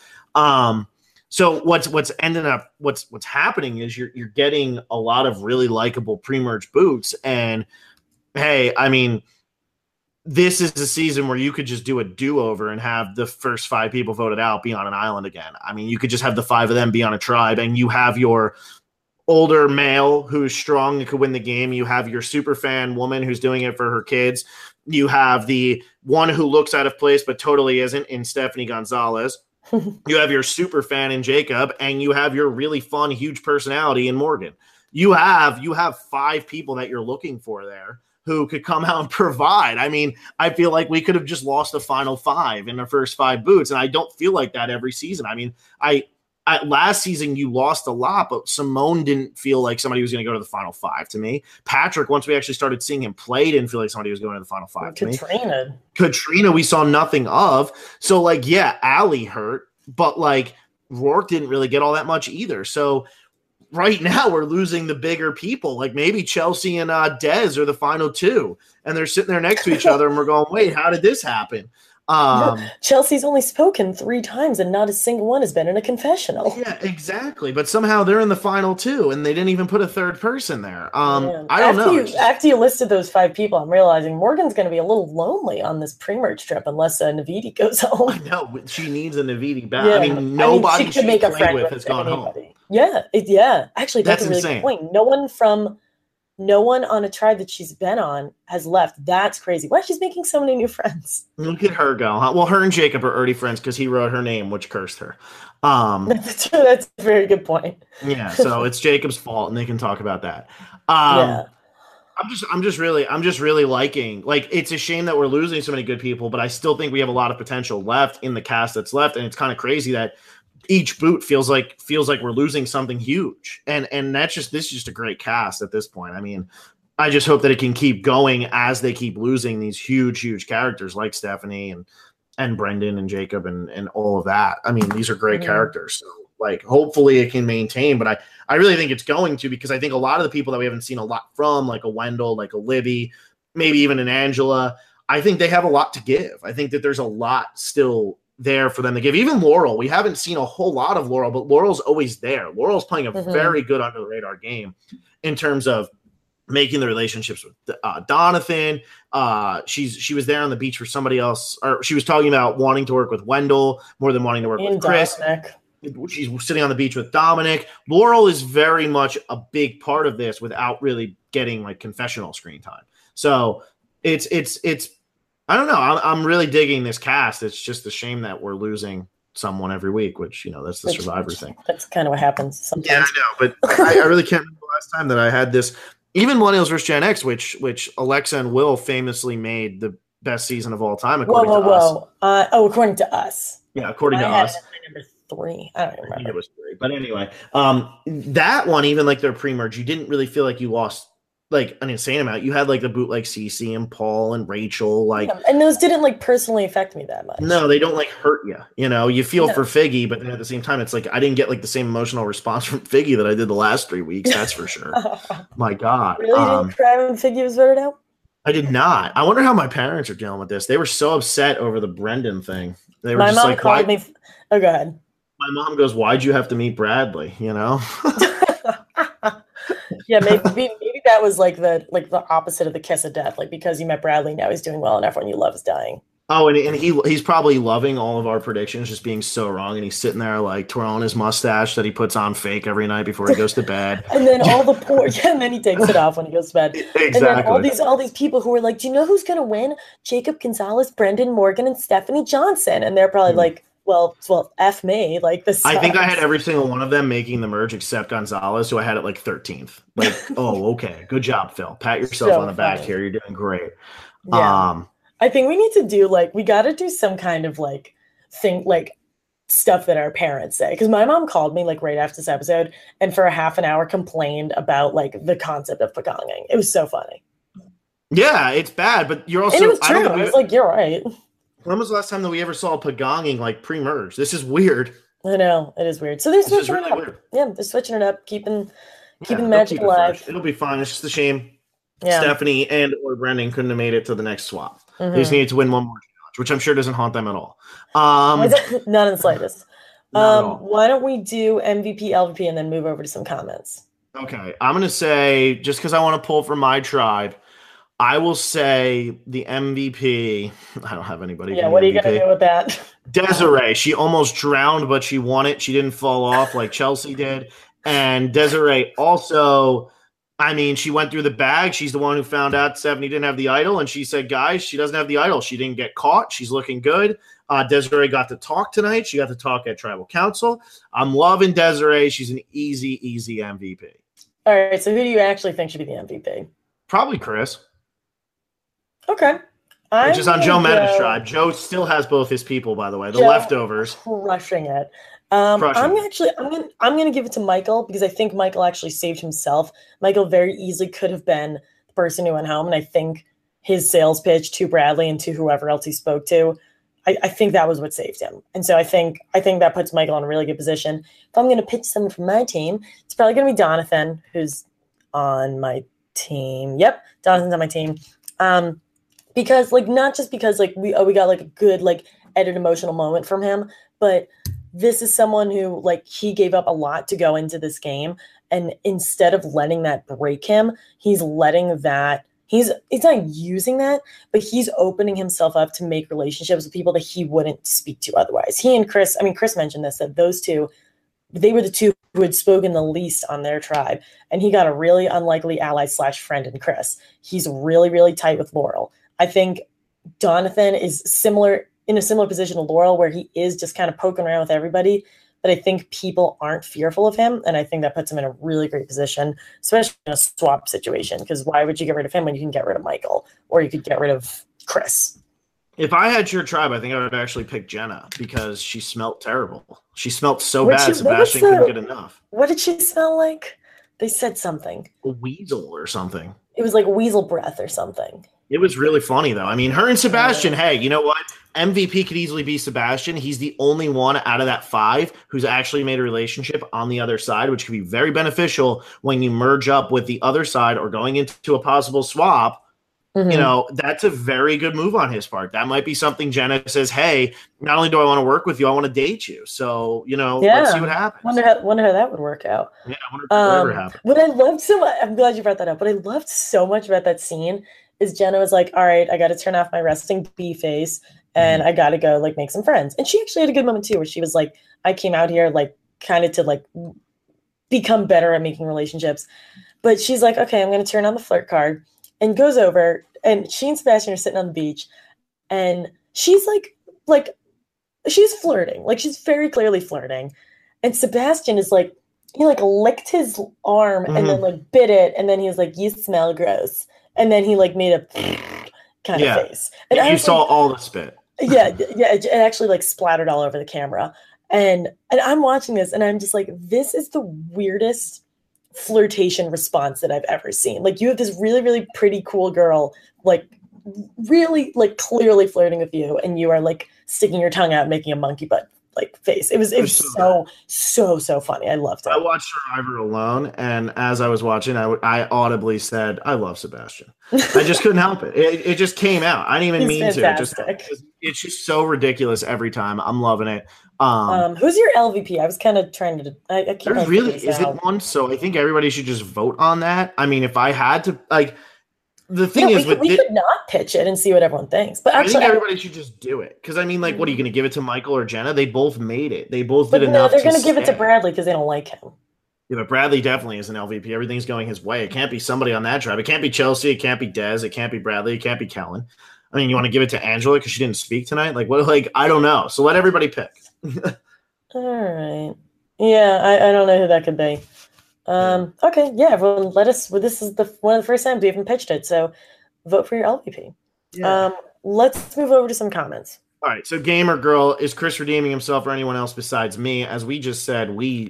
Speaker 2: So what's happening is you're getting a lot of really likable pre-merge boots, and hey, I mean, this is a season where you could just do a do-over and have the first 5 people voted out be on an island again. I mean, you could just have the 5 of them be on a tribe, and you have your older male who's strong and could win the game. You have your super fan woman who's doing it for her kids. You have the one who looks out of place but totally isn't in Stephanie Gonzalez. You have your super fan in Jacob, and you have your really fun, huge personality in Morgan. You have 5 people that you're looking for there who could come out and provide. I mean, I feel like we could have just lost the final 5 in the first 5 boots, and I don't feel like that every season. I mean, last season you lost a lot, but Simone didn't feel like somebody was going to go to the final 5 to me. Patrick, once we actually started seeing him play, didn't feel like somebody was going to the final 5 to me. Katrina, we saw nothing of. So, like, yeah, Allie hurt, but, like, Rourke didn't really get all that much either. So, right now we're losing the bigger people. Like maybe Chelsea and Dez are the final 2, and they're sitting there next to each other, and we're going, wait, how did this happen?
Speaker 1: Chelsea's only spoken 3 times, and not a single one has been in a confessional.
Speaker 2: Yeah, exactly. But somehow they're in the final 2, and they didn't even put a third person there. I don't know.
Speaker 1: After you listed those 5 people, I'm realizing Morgan's going to be a little lonely on this pre-merge trip unless Navidi goes home.
Speaker 2: I know. She needs a Navidi back. Yeah. I mean, nobody she
Speaker 1: make a friend
Speaker 2: with has gone home.
Speaker 1: Yeah. Actually, that's a really
Speaker 2: insane.
Speaker 1: Good point. No one on a tribe that she's been on has left. That's crazy. Why she's making so many new friends?
Speaker 2: Look at her go. Huh? Well, her and Jacob are already friends because he wrote her name, which cursed her.
Speaker 1: That's a very good point.
Speaker 2: Yeah, so it's Jacob's fault, and they can talk about that. I'm just really liking. Like, it's a shame that we're losing so many good people, but I still think we have a lot of potential left in the cast that's left, and it's kind of crazy that each boot feels like we're losing something huge, and this is just a great cast at this point. I mean, I just hope that it can keep going as they keep losing these huge characters like Stephanie and Brendan and Jacob and all of that. I mean, these are great characters. So, like, hopefully it can maintain, but I really think it's going to, because I think a lot of the people that we haven't seen a lot from, like a Wendell, like a Libby, maybe even an Angela, I think they have a lot to give. I think that there's a lot still there for them to give. Even Laurel, we haven't seen a whole lot of Laurel, but Laurel's always there. Laurel's playing a very good under the radar game in terms of making the relationships with Donathan. She was there on the beach for somebody else, or she was talking about wanting to work with Wendell more than wanting to work with Chris. Dominic. She's sitting on the beach with Dominic. Laurel is very much a big part of this without really getting like confessional screen time. So it's I don't know. I'm really digging this cast. It's just a shame that we're losing someone every week, which, that's the Survivor thing.
Speaker 1: That's kind of what happens sometimes.
Speaker 2: Yeah, I know, but I really can't remember the last time that I had this. Even Millennials vs. Gen X, which Alexa and Will famously made the best season of all time, according to us.
Speaker 1: According to us.
Speaker 2: Yeah, according to us.
Speaker 1: Number 3. I don't remember.
Speaker 2: I think it was 3. But anyway, that one, even like their pre-merge, you didn't really feel like you lost like an insane amount. You had like the boot like Cece and Paul and Rachel, like,
Speaker 1: and those didn't like personally affect me that much.
Speaker 2: No, they don't like hurt you. You feel for Figgy, but then at the same time, it's like I didn't get like the same emotional response from Figgy that I did the last 3 weeks. That's for sure. My God,
Speaker 1: really didn't cry when Figgy was voted out?
Speaker 2: I did not. I wonder how my parents are dealing with this. They were so upset over the Brendan thing. They were
Speaker 1: my
Speaker 2: just
Speaker 1: mom
Speaker 2: like,
Speaker 1: called me. Oh, go ahead.
Speaker 2: My mom goes, "Why'd you have to meet Bradley?"
Speaker 1: Yeah, maybe that was like the opposite of the kiss of death. Like, because you met Bradley, now he's doing well, and everyone you love is dying.
Speaker 2: Oh, and he's probably loving all of our predictions just being so wrong, and he's sitting there like twirling his mustache that he puts on fake every night before he goes to bed.
Speaker 1: And then and then he takes it off when he goes to bed.
Speaker 2: Exactly.
Speaker 1: And then all these people who are like, do you know who's gonna win? Jacob Gonzalez, Brendan Morgan, and Stephanie Johnson. And they're probably like, well, F me. Like this.
Speaker 2: I think I had every single one of them making the merge except Gonzalez, who I had at like 13th. Like, oh, okay, good job, Phil. Pat yourself on the back here. You're doing great.
Speaker 1: Yeah. I think we need to do we got to do some kind of thing, stuff that our parents say. Because my mom called me like right after this episode and for a half an hour complained about like the concept of pagonging. It was so funny.
Speaker 2: Yeah, it's bad, but you're also.
Speaker 1: And it was true. I was like, you're right.
Speaker 2: When was the last time that we ever saw pagonging like pre-merge? This is weird.
Speaker 1: I know, it is weird. So they're switching
Speaker 2: really
Speaker 1: it up.
Speaker 2: Weird.
Speaker 1: Yeah, they're switching it up, keeping the magic alive.
Speaker 2: It'll be fine. It's just a shame Stephanie and or Brendan couldn't have made it to the next swap. They just needed to win one more challenge, which I'm sure doesn't haunt them at all.
Speaker 1: Not in the slightest. Why don't we do MVP, LVP, and then move over to some comments?
Speaker 2: Okay, I'm gonna say, just because I want to pull from my tribe, I will say the MVP. I don't have anybody.
Speaker 1: Yeah, what are you going to do with that?
Speaker 2: Desiree. She almost drowned, but she won it. She didn't fall off like Chelsea did. And Desiree also, I mean, she went through the bag. She's the one who found out Stephanie didn't have the idol. And she said, guys, she doesn't have the idol. She didn't get caught. She's looking good. Desiree got to talk tonight. She got to talk at Tribal Council. I'm loving Desiree. She's an easy MVP.
Speaker 1: All right, so who do you actually think should be the MVP?
Speaker 2: Probably Chris.
Speaker 1: Okay.
Speaker 2: Which is on Joe Meta's tribe. Joe still has both his people, by the way. The leftovers.
Speaker 1: Crushing it. I'm gonna give it to Michael because I think Michael actually saved himself. Michael very easily could have been the person who went home, and I think his sales pitch to Bradley and to whoever else he spoke to, I think that was what saved him. And so I think that puts Michael in a really good position. If I'm gonna pitch someone from my team, it's probably gonna be Donathan, who's on my team. Yep, Donathan's on my team. Because like not just because like we got like a good like edited emotional moment from him, but this is someone who like he gave up a lot to go into this game, and instead of letting that break him, he's letting that he's not using that, but he's opening himself up to make relationships with people that he wouldn't speak to otherwise. He and Chris, I mean Chris mentioned this, that those two, they were the two who had spoken the least on their tribe, and he got a really unlikely ally / friend in Chris. He's really tight with Laurel. I think Donathan is in a similar position to Laurel, where he is just kind of poking around with everybody, but I think people aren't fearful of him, and I think that puts him in a really great position, especially in a swap situation, because why would you get rid of him when you can get rid of Michael, or you could get rid of Chris?
Speaker 2: If I had your tribe, I think I would actually pick Jenna because she smelled terrible. She smelled so bad, Sebastian couldn't get enough.
Speaker 1: What did she smell like? They said something.
Speaker 2: A weasel or something.
Speaker 1: It was like weasel breath or something.
Speaker 2: It was really funny, though. I mean, her and Sebastian, hey, you know what? MVP could easily be Sebastian. He's the only one out of that 5 who's actually made a relationship on the other side, which could be very beneficial when you merge up with the other side or going into a possible swap. Mm-hmm. You know, that's a very good move on his part. That might be something Jenna says, hey, not only do I want to work with you, I want to date you. So, you know, let's see what happens.
Speaker 1: Wonder how that would work out.
Speaker 2: Yeah, I wonder if that would ever happen.
Speaker 1: What I loved so much, I'm glad you brought that up, but I loved so much about that scene is Jenna was like, all right, I got to turn off my resting bee face and I got to go like make some friends. And she actually had a good moment too, where she was like, I came out here like kind of to like become better at making relationships. But she's like, okay, I'm going to turn on the flirt card, and goes over, and she and Sebastian are sitting on the beach, and she's like she's flirting. Like she's very clearly flirting. And Sebastian is like, he like licked his arm and then like bit it. And then he was like, you smell gross. And then he like made a kind of face. And
Speaker 2: you saw like, all the spit.
Speaker 1: It actually like splattered all over the camera. And I'm watching this and I'm just like, this is the weirdest flirtation response that I've ever seen. Like you have this really pretty cool girl, like really like clearly flirting with you, and you are like sticking your tongue out and making a monkey butt like face. It was so funny. I loved it.
Speaker 2: I watched Survivor alone, and as I was watching, I audibly said, I love Sebastian. I just couldn't help it. It just came out. I didn't even mean
Speaker 1: fantastic.
Speaker 2: to. It's just so ridiculous every time. I'm loving it.
Speaker 1: Who's your LVP? I was kind of trying to. I can't.
Speaker 2: There really isn't one, so I think everybody should just vote on that. I mean, if I had to, like, the thing is,
Speaker 1: we could not pitch it and see what everyone thinks. But actually,
Speaker 2: I think everybody should just do it, because I mean, like, what are you going to give it to Michael or Jenna? They both made it. They both did enough.
Speaker 1: They're going to give it to Bradley because they don't like him.
Speaker 2: Yeah, but Bradley definitely is an LVP. Everything's going his way. It can't be somebody on that tribe. It can't be Chelsea. It can't be Dez. It can't be Bradley. It can't be Kellen. I mean, you want to give it to Angela because she didn't speak tonight? Like, what? Like, I don't know. So let everybody pick.
Speaker 1: All right. Yeah, I don't know who that could be. Okay, yeah, everyone, let us. Well, this is one of the first times we haven't pitched it, so vote for your LVP. Yeah. Let's move over to some comments.
Speaker 2: All right, so Gamer Girl, is Chris redeeming himself or anyone else besides me? As we just said,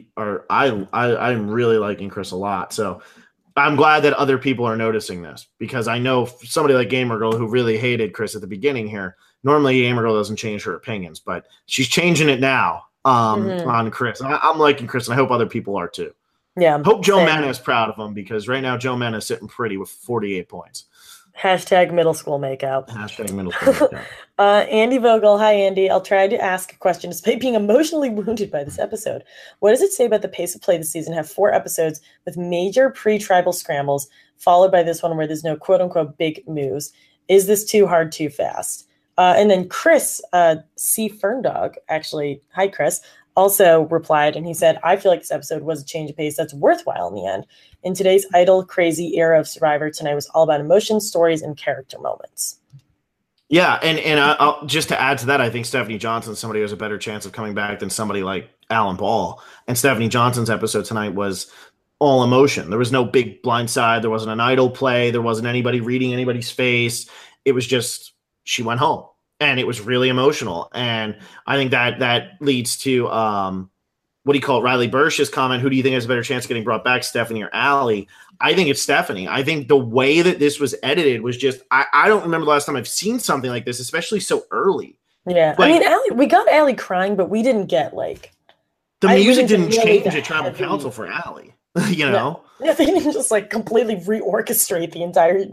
Speaker 2: I'm really liking Chris a lot. So I'm glad that other people are noticing this, because I know somebody like Gamer Girl who really hated Chris at the beginning here. Normally, Gamer Girl doesn't change her opinions, but she's changing it now on Chris. I'm liking Chris, and I hope other people are too.
Speaker 1: Yeah.
Speaker 2: Hope Joe Mena is proud of him, because right now Joe Mena is sitting pretty with 48 points.
Speaker 1: Hashtag middle school makeout.
Speaker 2: Hashtag middle school makeout.
Speaker 1: Andy Vogel. Hi, Andy. I'll try to ask a question despite being emotionally wounded by this episode. What does it say about the pace of play this season? Have 4 episodes with major pre-tribal scrambles, followed by this one where there's no quote-unquote big moves. Is this too hard, too fast? And then Chris, C. Ferndog, actually, hi, Chris, also replied, and he said, I feel like this episode was a change of pace that's worthwhile in the end. In today's idle, crazy era of Survivor, tonight was all about emotions, stories, and character moments.
Speaker 2: Yeah, and I'll, just to add to that, I think Stephanie Johnson, somebody who has a better chance of coming back than somebody like Alan Ball. And Stephanie Johnson's episode tonight was all emotion. There was no big blind side. There wasn't an idle play. There wasn't anybody reading anybody's face. It was just she went home. And it was really emotional. And I think that leads to what do you call it? Riley Bursch's comment, who do you think has a better chance of getting brought back, Stephanie or Allie? I think it's Stephanie. I think the way that this was edited was just I don't remember the last time I've seen something like this, especially so early.
Speaker 1: Yeah. I mean, Allie, we got Allie crying, but we didn't get like
Speaker 2: the music didn't change at Tribal Council for Allie. You know?
Speaker 1: Yeah, they didn't just like completely reorchestrate the entire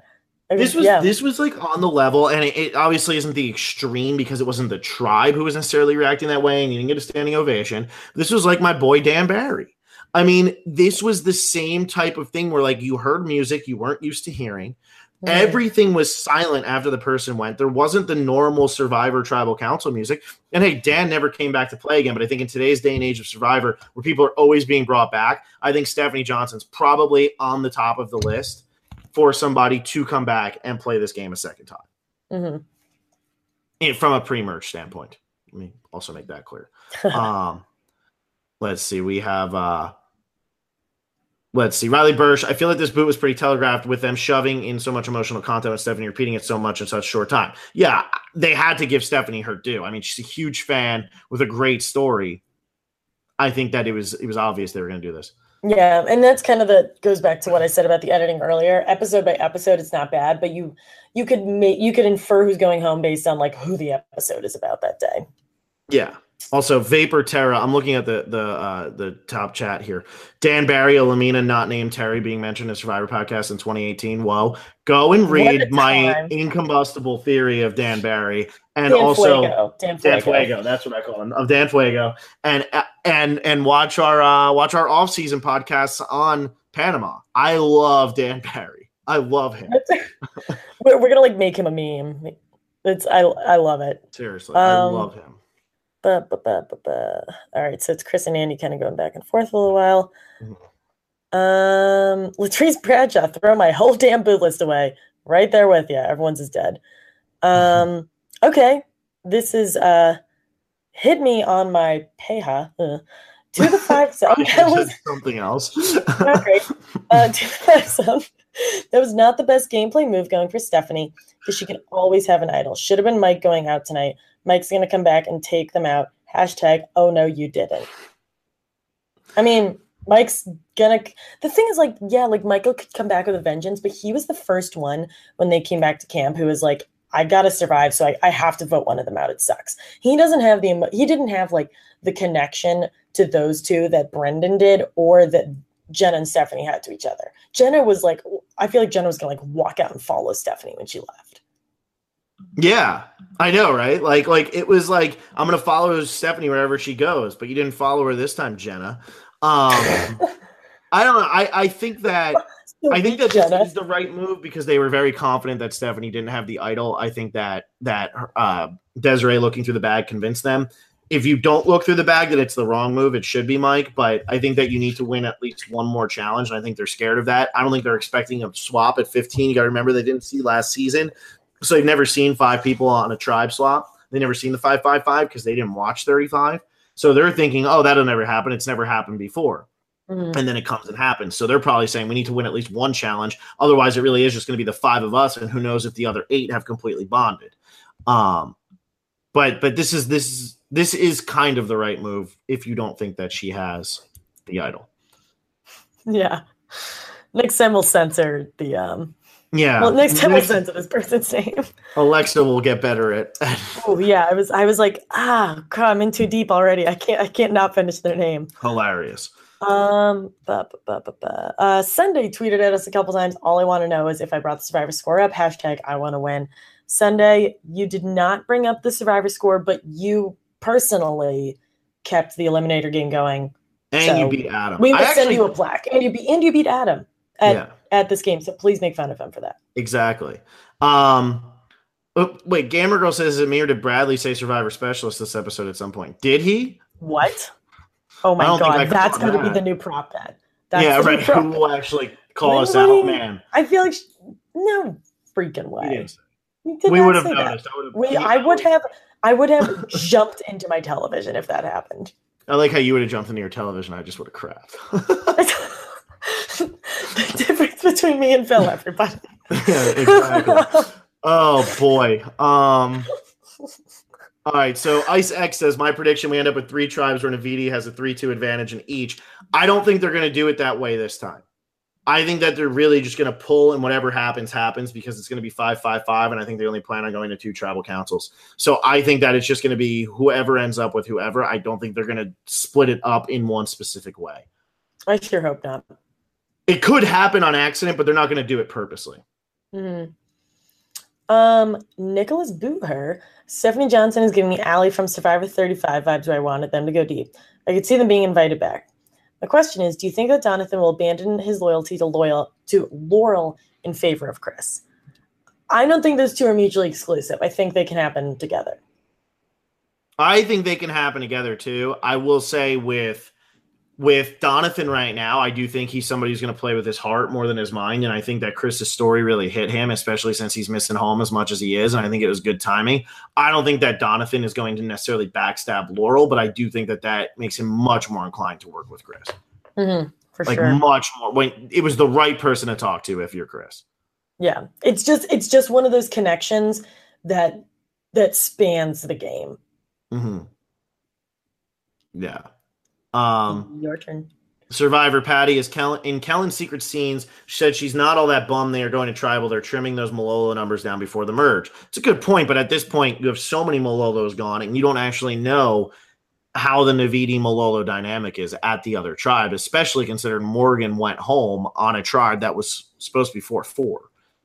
Speaker 2: This was like on the level, and it obviously isn't the extreme because it wasn't the tribe who was necessarily reacting that way, and you didn't get a standing ovation. This was like my boy Dan Barry. I mean, this was the same type of thing where like you heard music you weren't used to hearing. Right. Everything was silent after the person went. There wasn't the normal Survivor Tribal Council music. And hey, Dan never came back to play again, but I think in today's day and age of Survivor, where people are always being brought back, I think Stephanie Johnson's probably on the top of the list for somebody to come back and play this game a second time. Mm-hmm. From a pre-merge standpoint. Let me also make that clear. Let's see. We have Riley Bursch. I feel like this boot was pretty telegraphed with them shoving in so much emotional content with Stephanie repeating it so much in such a short time. Yeah, they had to give Stephanie her due. I mean, she's a huge fan with a great story. I think that it was obvious they were going to do this.
Speaker 1: Yeah, and that's kind of goes back to what I said about the editing earlier. Episode by episode, it's not bad, but you could infer who's going home based on like who the episode is about that day.
Speaker 2: Yeah. Also, Vapor Terra. I'm looking at the top chat here. Dan Barry, a Lamina not named Terry being mentioned in Survivor podcast in 2018. Whoa. Go and read my incombustible theory of Dan Barry. And Dan also
Speaker 1: Fuego. Dan Fuego.
Speaker 2: That's what I call him. Of Dan Fuego. And watch our off-season podcasts on Panama. I love Dan Barry. I love him.
Speaker 1: We're gonna like make him a meme. I love it.
Speaker 2: Seriously, I love him.
Speaker 1: All right, so it's Chris and Andy kind of going back and forth a little while. Latrice Bradshaw, throw my whole damn boot list away. Right there with you. Everyone's is dead. Okay, this is hit me on my peja to the 5 sub. That was
Speaker 2: something else.
Speaker 1: Not great. To the 5 sub. That was not the best gameplay move going for Stephanie because she can always have an idol. Should have been Mike going out tonight. Mike's going to come back and take them out. Hashtag, oh no, you didn't. I mean, Mike's going to... The thing is, like, yeah, like, Michael could come back with a vengeance, but he was the first one when they came back to camp who was like, I got to survive, so I have to vote one of them out. It sucks. He doesn't have he didn't have, like, the connection to those two that Brendan did or that Jenna and Stephanie had to each other. Jenna was like... I feel like Jenna was going to, like, walk out and follow Stephanie when she left.
Speaker 2: Yeah, I know, right? Like it was like, I'm going to follow Stephanie wherever she goes, but you didn't follow her this time, Jenna. I don't know. I think that this is the right move because they were very confident that Stephanie didn't have the idol. I think that Desiree looking through the bag convinced them. If you don't look through the bag, that it's the wrong move. It should be Mike, but I think that you need to win at least one more challenge, and I think they're scared of that. I don't think they're expecting a swap at 15. You got to remember they didn't see last season. So they've never seen 5 people on a tribe swap. They never seen the 5-5-5 because they didn't watch 35. So they're thinking, oh, that'll never happen. It's never happened before. Mm-hmm. And then it comes and happens. So they're probably saying we need to win at least one challenge. Otherwise, it really is just going to be the 5 of us. And who knows if the other 8 have completely bonded. But this is kind of the right move if you don't think that she has the idol.
Speaker 1: Yeah. Next time we'll censor the
Speaker 2: yeah.
Speaker 1: Well, next time we'll censor this person's name.
Speaker 2: Alexa will get better at.
Speaker 1: Oh yeah, I was like, God, I'm in too deep already. I can't not finish their name.
Speaker 2: Hilarious.
Speaker 1: Sunday tweeted at us a couple times. All I want to know is if I brought the Survivor score up. Hashtag I want to win. Sunday, you did not bring up the Survivor score, but you personally kept the Eliminator game going.
Speaker 2: And
Speaker 1: so
Speaker 2: you beat Adam.
Speaker 1: We will send you a plaque. And you beat Adam at this game. So please make fun of him for that.
Speaker 2: Exactly. Wait, Gamer Girl says, is it me or did Bradley say Survivor Specialist this episode at some point? Did he?
Speaker 1: What? Oh my God, that's going to be the new prop bet.
Speaker 2: Right. Who will actually call us out, man?
Speaker 1: I feel like no freaking way.
Speaker 2: We would have noticed.
Speaker 1: I would have jumped into my television if that happened.
Speaker 2: I like how you would have jumped into your television. I just would have crapped.
Speaker 1: The difference between me and Phil, everybody.
Speaker 2: Yeah, exactly. Oh boy. All right, so Ice X says, my prediction, we end up with 3 tribes where Navidi has a 3-2 advantage in each. I don't think they're going to do it that way this time. I think that they're really just going to pull, and whatever happens, because it's going to be 5-5-5, and I think they only plan on going to 2 tribal councils. So I think that it's just going to be whoever ends up with whoever. I don't think they're going to split it up in one specific way.
Speaker 1: I sure hope not.
Speaker 2: It could happen on accident, but they're not going to do it purposely.
Speaker 1: Mm-hmm. Nicholas Booher. Stephanie Johnson is giving me Allie from Survivor 35 vibes where I wanted them to go deep. I could see them being invited back. My question is, do you think that Donathan will abandon his loyalty to Laurel in favor of Chris? I don't think those two are mutually exclusive. I think they can happen together.
Speaker 2: I think they can happen together too. I will say with Donathan right now, I do think he's somebody who's going to play with his heart more than his mind. And I think that Chris's story really hit him, especially since he's missing home as much as he is. And I think it was good timing. I don't think that Donathan is going to necessarily backstab Laurel, but I do think that makes him much more inclined to work with Chris.
Speaker 1: Mm-hmm, for sure.
Speaker 2: Much more. When it was the right person to talk to if you're Chris.
Speaker 1: Yeah. It's just one of those connections that spans the game.
Speaker 2: Mm-hmm. Yeah.
Speaker 1: Your turn.
Speaker 2: Survivor Patty is in Kellen's secret scenes. She said she's not all that bummed they are going to tribal. They're trimming those Malolo numbers down before the merge. It's a good point, but at this point, you have so many Malolos gone, and you don't actually know how the Navidi Malolo dynamic is at the other tribe, especially considering Morgan went home on a tribe that was supposed to be 4-4.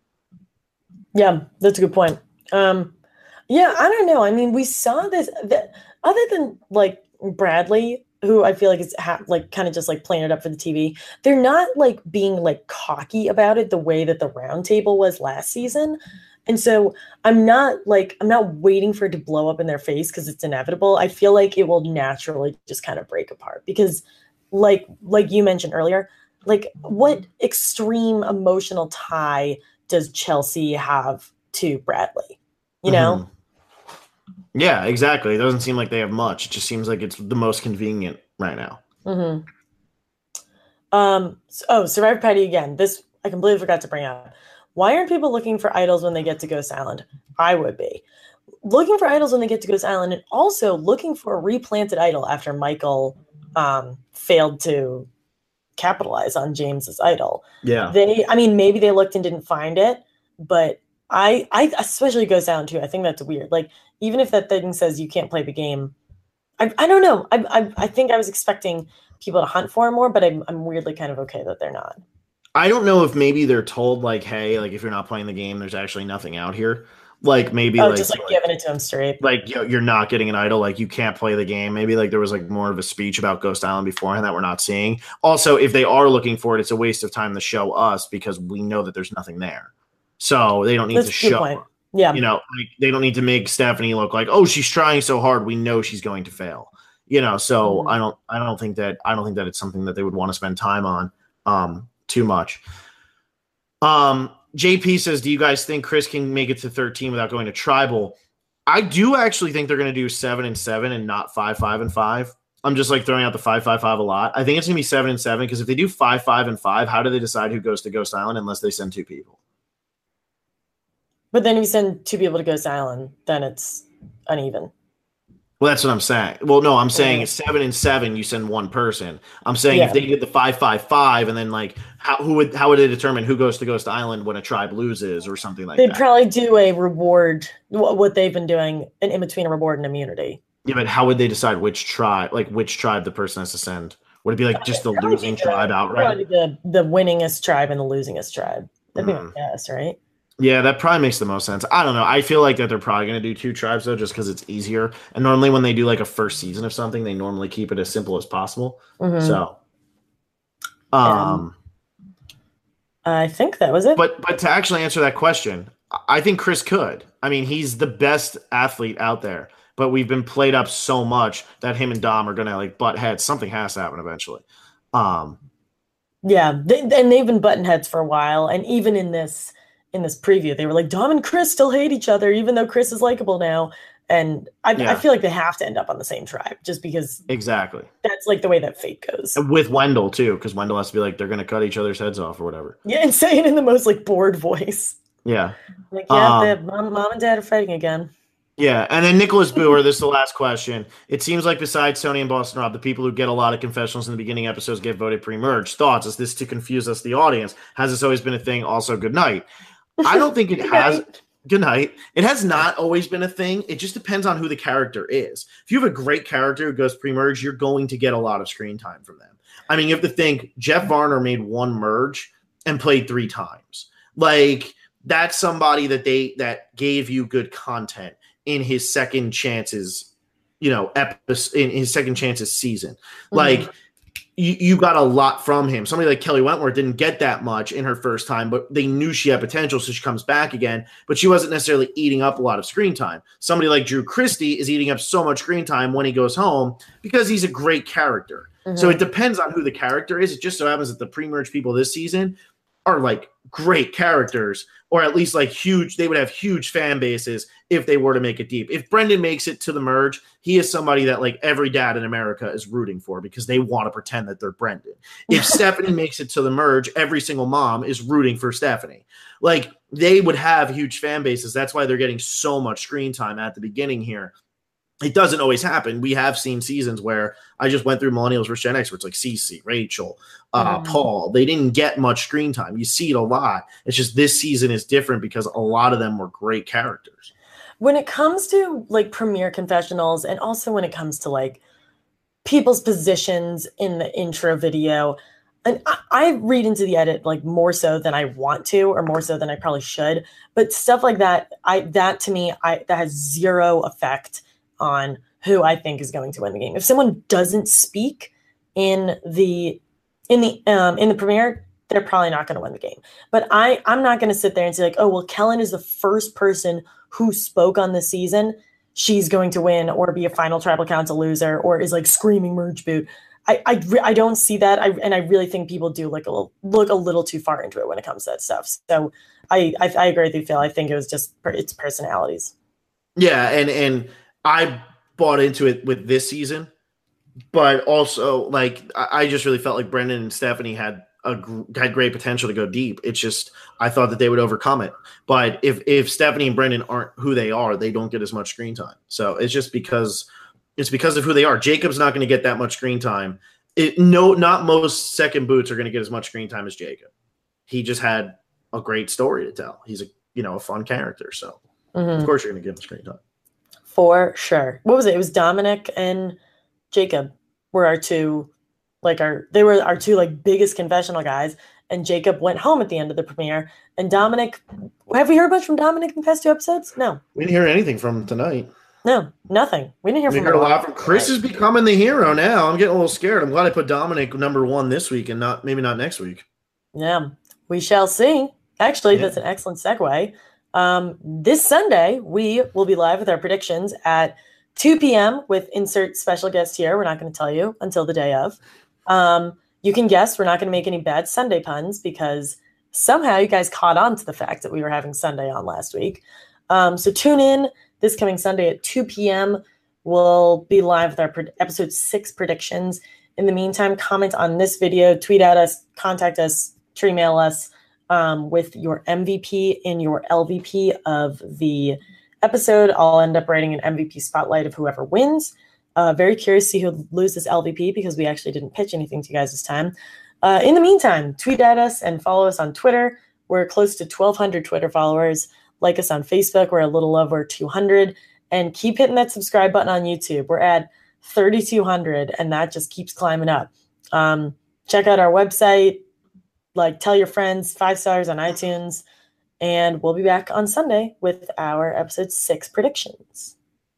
Speaker 1: Yeah, that's a good point. Yeah, I don't know. I mean, we saw this. Other than like Bradley, who I feel like is kind of just like playing it up for the TV. They're not like being like cocky about it the way that the round table was last season. And so I'm not waiting for it to blow up in their face because it's inevitable. I feel like it will naturally just kind of break apart because like you mentioned earlier, like what extreme emotional tie does Chelsea have to Bradley? You know?
Speaker 2: Mm-hmm. Yeah, exactly. It doesn't seem like they have much. It just seems like it's the most convenient right now.
Speaker 1: Mm-hmm. Survivor Patty again. This I completely forgot to bring up. Why aren't people looking for idols when they get to Ghost Island? I would be. Looking for idols when they get to Ghost Island and also looking for a replanted idol after Michael failed to capitalize on James's idol.
Speaker 2: Yeah.
Speaker 1: Maybe they looked and didn't find it, but I especially Ghost Island too. I think that's weird. Like, even if that thing says you can't play the game, I don't know. I think I was expecting people to hunt for it more, but I'm weirdly kind of okay that they're not.
Speaker 2: I don't know if maybe they're told like, hey, like if you're not playing the game, there's actually nothing out here. Like maybe
Speaker 1: just giving it to them straight.
Speaker 2: Like you're not getting an idol, like you can't play the game. Maybe like there was like more of a speech about Ghost Island beforehand that we're not seeing. Also, if they are looking for it, it's a waste of time to show us because we know that there's nothing there. So they don't need to show.
Speaker 1: Point. Yeah.
Speaker 2: You know, like they don't need to make Stephanie look like, oh, she's trying so hard. We know she's going to fail. You know, so I don't think that it's something that they would want to spend time on too much. JP says, do you guys think Chris can make it to 13 without going to tribal? I do actually think they're going to do 7-7 and not 5-5-5. I'm just like throwing out the 5-5-5 a lot. I think it's going to be 7-7 because if they do 5-5-5, how do they decide who goes to Ghost Island unless they send 2 people?
Speaker 1: But then if you send 2 people to Ghost Island, then it's uneven.
Speaker 2: Well, that's what I'm saying. Well, no, I'm saying 7 and 7, you send one person. I'm saying if they did the 5-5-5, and then like how would they determine who goes to Ghost Island when a tribe loses or something like that?
Speaker 1: They'd probably do a reward, what they've been doing, an in between a reward and immunity.
Speaker 2: Yeah, but how would they decide which tribe the person has to send? Would it be like just the losing tribe outright?
Speaker 1: Probably the winningest tribe and the losingest tribe. That'd be my guess, right?
Speaker 2: Yeah, that probably makes the most sense. I don't know. I feel like that they're probably going to do 2 tribes though, just because it's easier. And normally when they do like a first season of something, they normally keep it as simple as possible. So,
Speaker 1: I think that was it.
Speaker 2: But to actually answer that question, I think Chris could. I mean, he's the best athlete out there. But we've been played up so much that him and Dom are going to like butt heads. Something has to happen eventually.
Speaker 1: Yeah, and they've been button heads for a while. And even in this preview, they were like, Dom and Chris still hate each other, even though Chris is likable now. And I feel like they have to end up on the same tribe just because
Speaker 2: exactly
Speaker 1: that's like the way that fate goes.
Speaker 2: And with Wendell too, because Wendell has to be like, they're going to cut each other's heads off or whatever.
Speaker 1: Yeah, and saying in the most like bored voice.
Speaker 2: Yeah.
Speaker 1: Like, yeah, mom and dad are fighting again.
Speaker 2: Yeah, and then Nicholas Booher, this is the last question. It seems like besides Tony and Boston Rob, the people who get a lot of confessionals in the beginning episodes get voted pre-merge. Thoughts? Is this to confuse us, the audience? Has this always been a thing? Also, good night. I don't think it has. Good night. It has not always been a thing. It just depends on who the character is. If you have a great character who goes pre-merge, you're going to get a lot of screen time from them. I mean, you have to think Jeff Varner made 1 merge and played 3 times. Like, that's somebody that gave you good content in his second chances, in his second chances season. Like, you got a lot from him. Somebody like Kelly Wentworth didn't get that much in her first time, but they knew she had potential, so she comes back again. But she wasn't necessarily eating up a lot of screen time. Somebody like Drew Christie is eating up so much screen time when he goes home because he's a great character. So it depends on who the character is. It just so happens that the pre-merge people this season are like great characters, or at least like huge. They would have huge fan bases if they were to make it deep. If Brendan makes it to the merge, he is somebody that like every dad in America is rooting for because they want to pretend that they're Brendan. If Stephanie makes it to the merge, every single mom is rooting for Stephanie. Like, they would have huge fan bases. That's why they're getting so much screen time at the beginning here. It doesn't always happen. We have seen seasons where I just went through Millennials versus Gen X, where it's like Cece, Rachel, Paul. They didn't get much screen time. You see it a lot. It's just this season is different because a lot of them were great characters.
Speaker 1: When it comes to like premiere confessionals, and also when it comes to like people's positions in the intro video, and I read into the edit like more so than I want to, or more so than I probably should. But stuff like that, that has zero effect on who I think is going to win the game. If someone doesn't speak in the premiere, they're probably not going to win the game. But I'm not going to sit there and say like, oh, well, Kellen is the first person who spoke on this season. She's going to win or be a final tribal council loser or is like screaming merge boot. I don't see that. And I really think people do look a little too far into it when it comes to that stuff. So I agree with you, Phil. I think it was just its personalities.
Speaker 2: Yeah, and I bought into it with this season, but also like I just really felt like Brendan and Stephanie had great potential to go deep. It's just I thought that they would overcome it. But if Stephanie and Brendan aren't who they are, they don't get as much screen time. So it's just because of who they are. Jacob's not going to get that much screen time. Not most second boots are going to get as much screen time as Jacob. He just had a great story to tell. He's a fun character. So of course you're going to give him screen time.
Speaker 1: For sure. What was it? It was Dominic and Jacob were our two biggest confessional guys. And Jacob went home at the end of the premiere. And Dominic, have we heard much from Dominic in the past 2 episodes? No.
Speaker 2: We didn't hear anything from him tonight.
Speaker 1: No, nothing. We didn't hear from him.
Speaker 2: We heard a lot from Chris. Is becoming the hero now. I'm getting a little scared. I'm glad I put Dominic number 1 this week and maybe not next week.
Speaker 1: Yeah, we shall see. Actually, that's an excellent segue. This Sunday, we will be live with our predictions at 2 p.m. with insert special guest here. We're not going to tell you until the day of. You can guess we're not going to make any bad Sunday puns because somehow you guys caught on to the fact that we were having Sunday on last week. So tune in this coming Sunday at 2 p.m. We'll be live with our episode 6 predictions. In the meantime, comment on this video, tweet at us, contact us, email us. with your MVP and your LVP of the episode. I'll end up writing an MVP spotlight of whoever wins. Very curious to see who loses LVP because we actually didn't pitch anything to you guys this time. In the meantime, tweet at us and follow us on Twitter. We're close to 1,200 Twitter followers. Like us on Facebook. We're a little over 200. And keep hitting that subscribe button on YouTube. We're at 3,200, and that just keeps climbing up. Check out our website. Like, tell your friends, 5 stars on iTunes. And we'll be back on Sunday with our episode 6 predictions.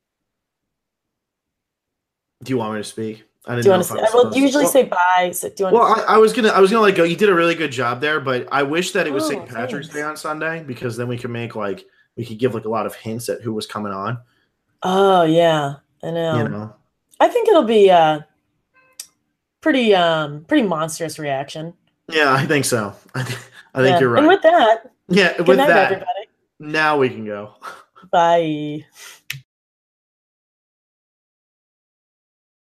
Speaker 2: Do you want me to speak?
Speaker 1: I didn't know if I was supposed to. Usually say bye. So do you want
Speaker 2: I was gonna let go. You did a really good job there, but I wish that it was St. Patrick's Day on Sunday because then we could make we could give a lot of hints at who was coming on.
Speaker 1: Oh yeah, I know. You know, I think it'll be pretty monstrous reaction.
Speaker 2: Yeah, I think so. I think you're right.
Speaker 1: And with that,
Speaker 2: with that, everybody. Now we can go.
Speaker 1: Bye.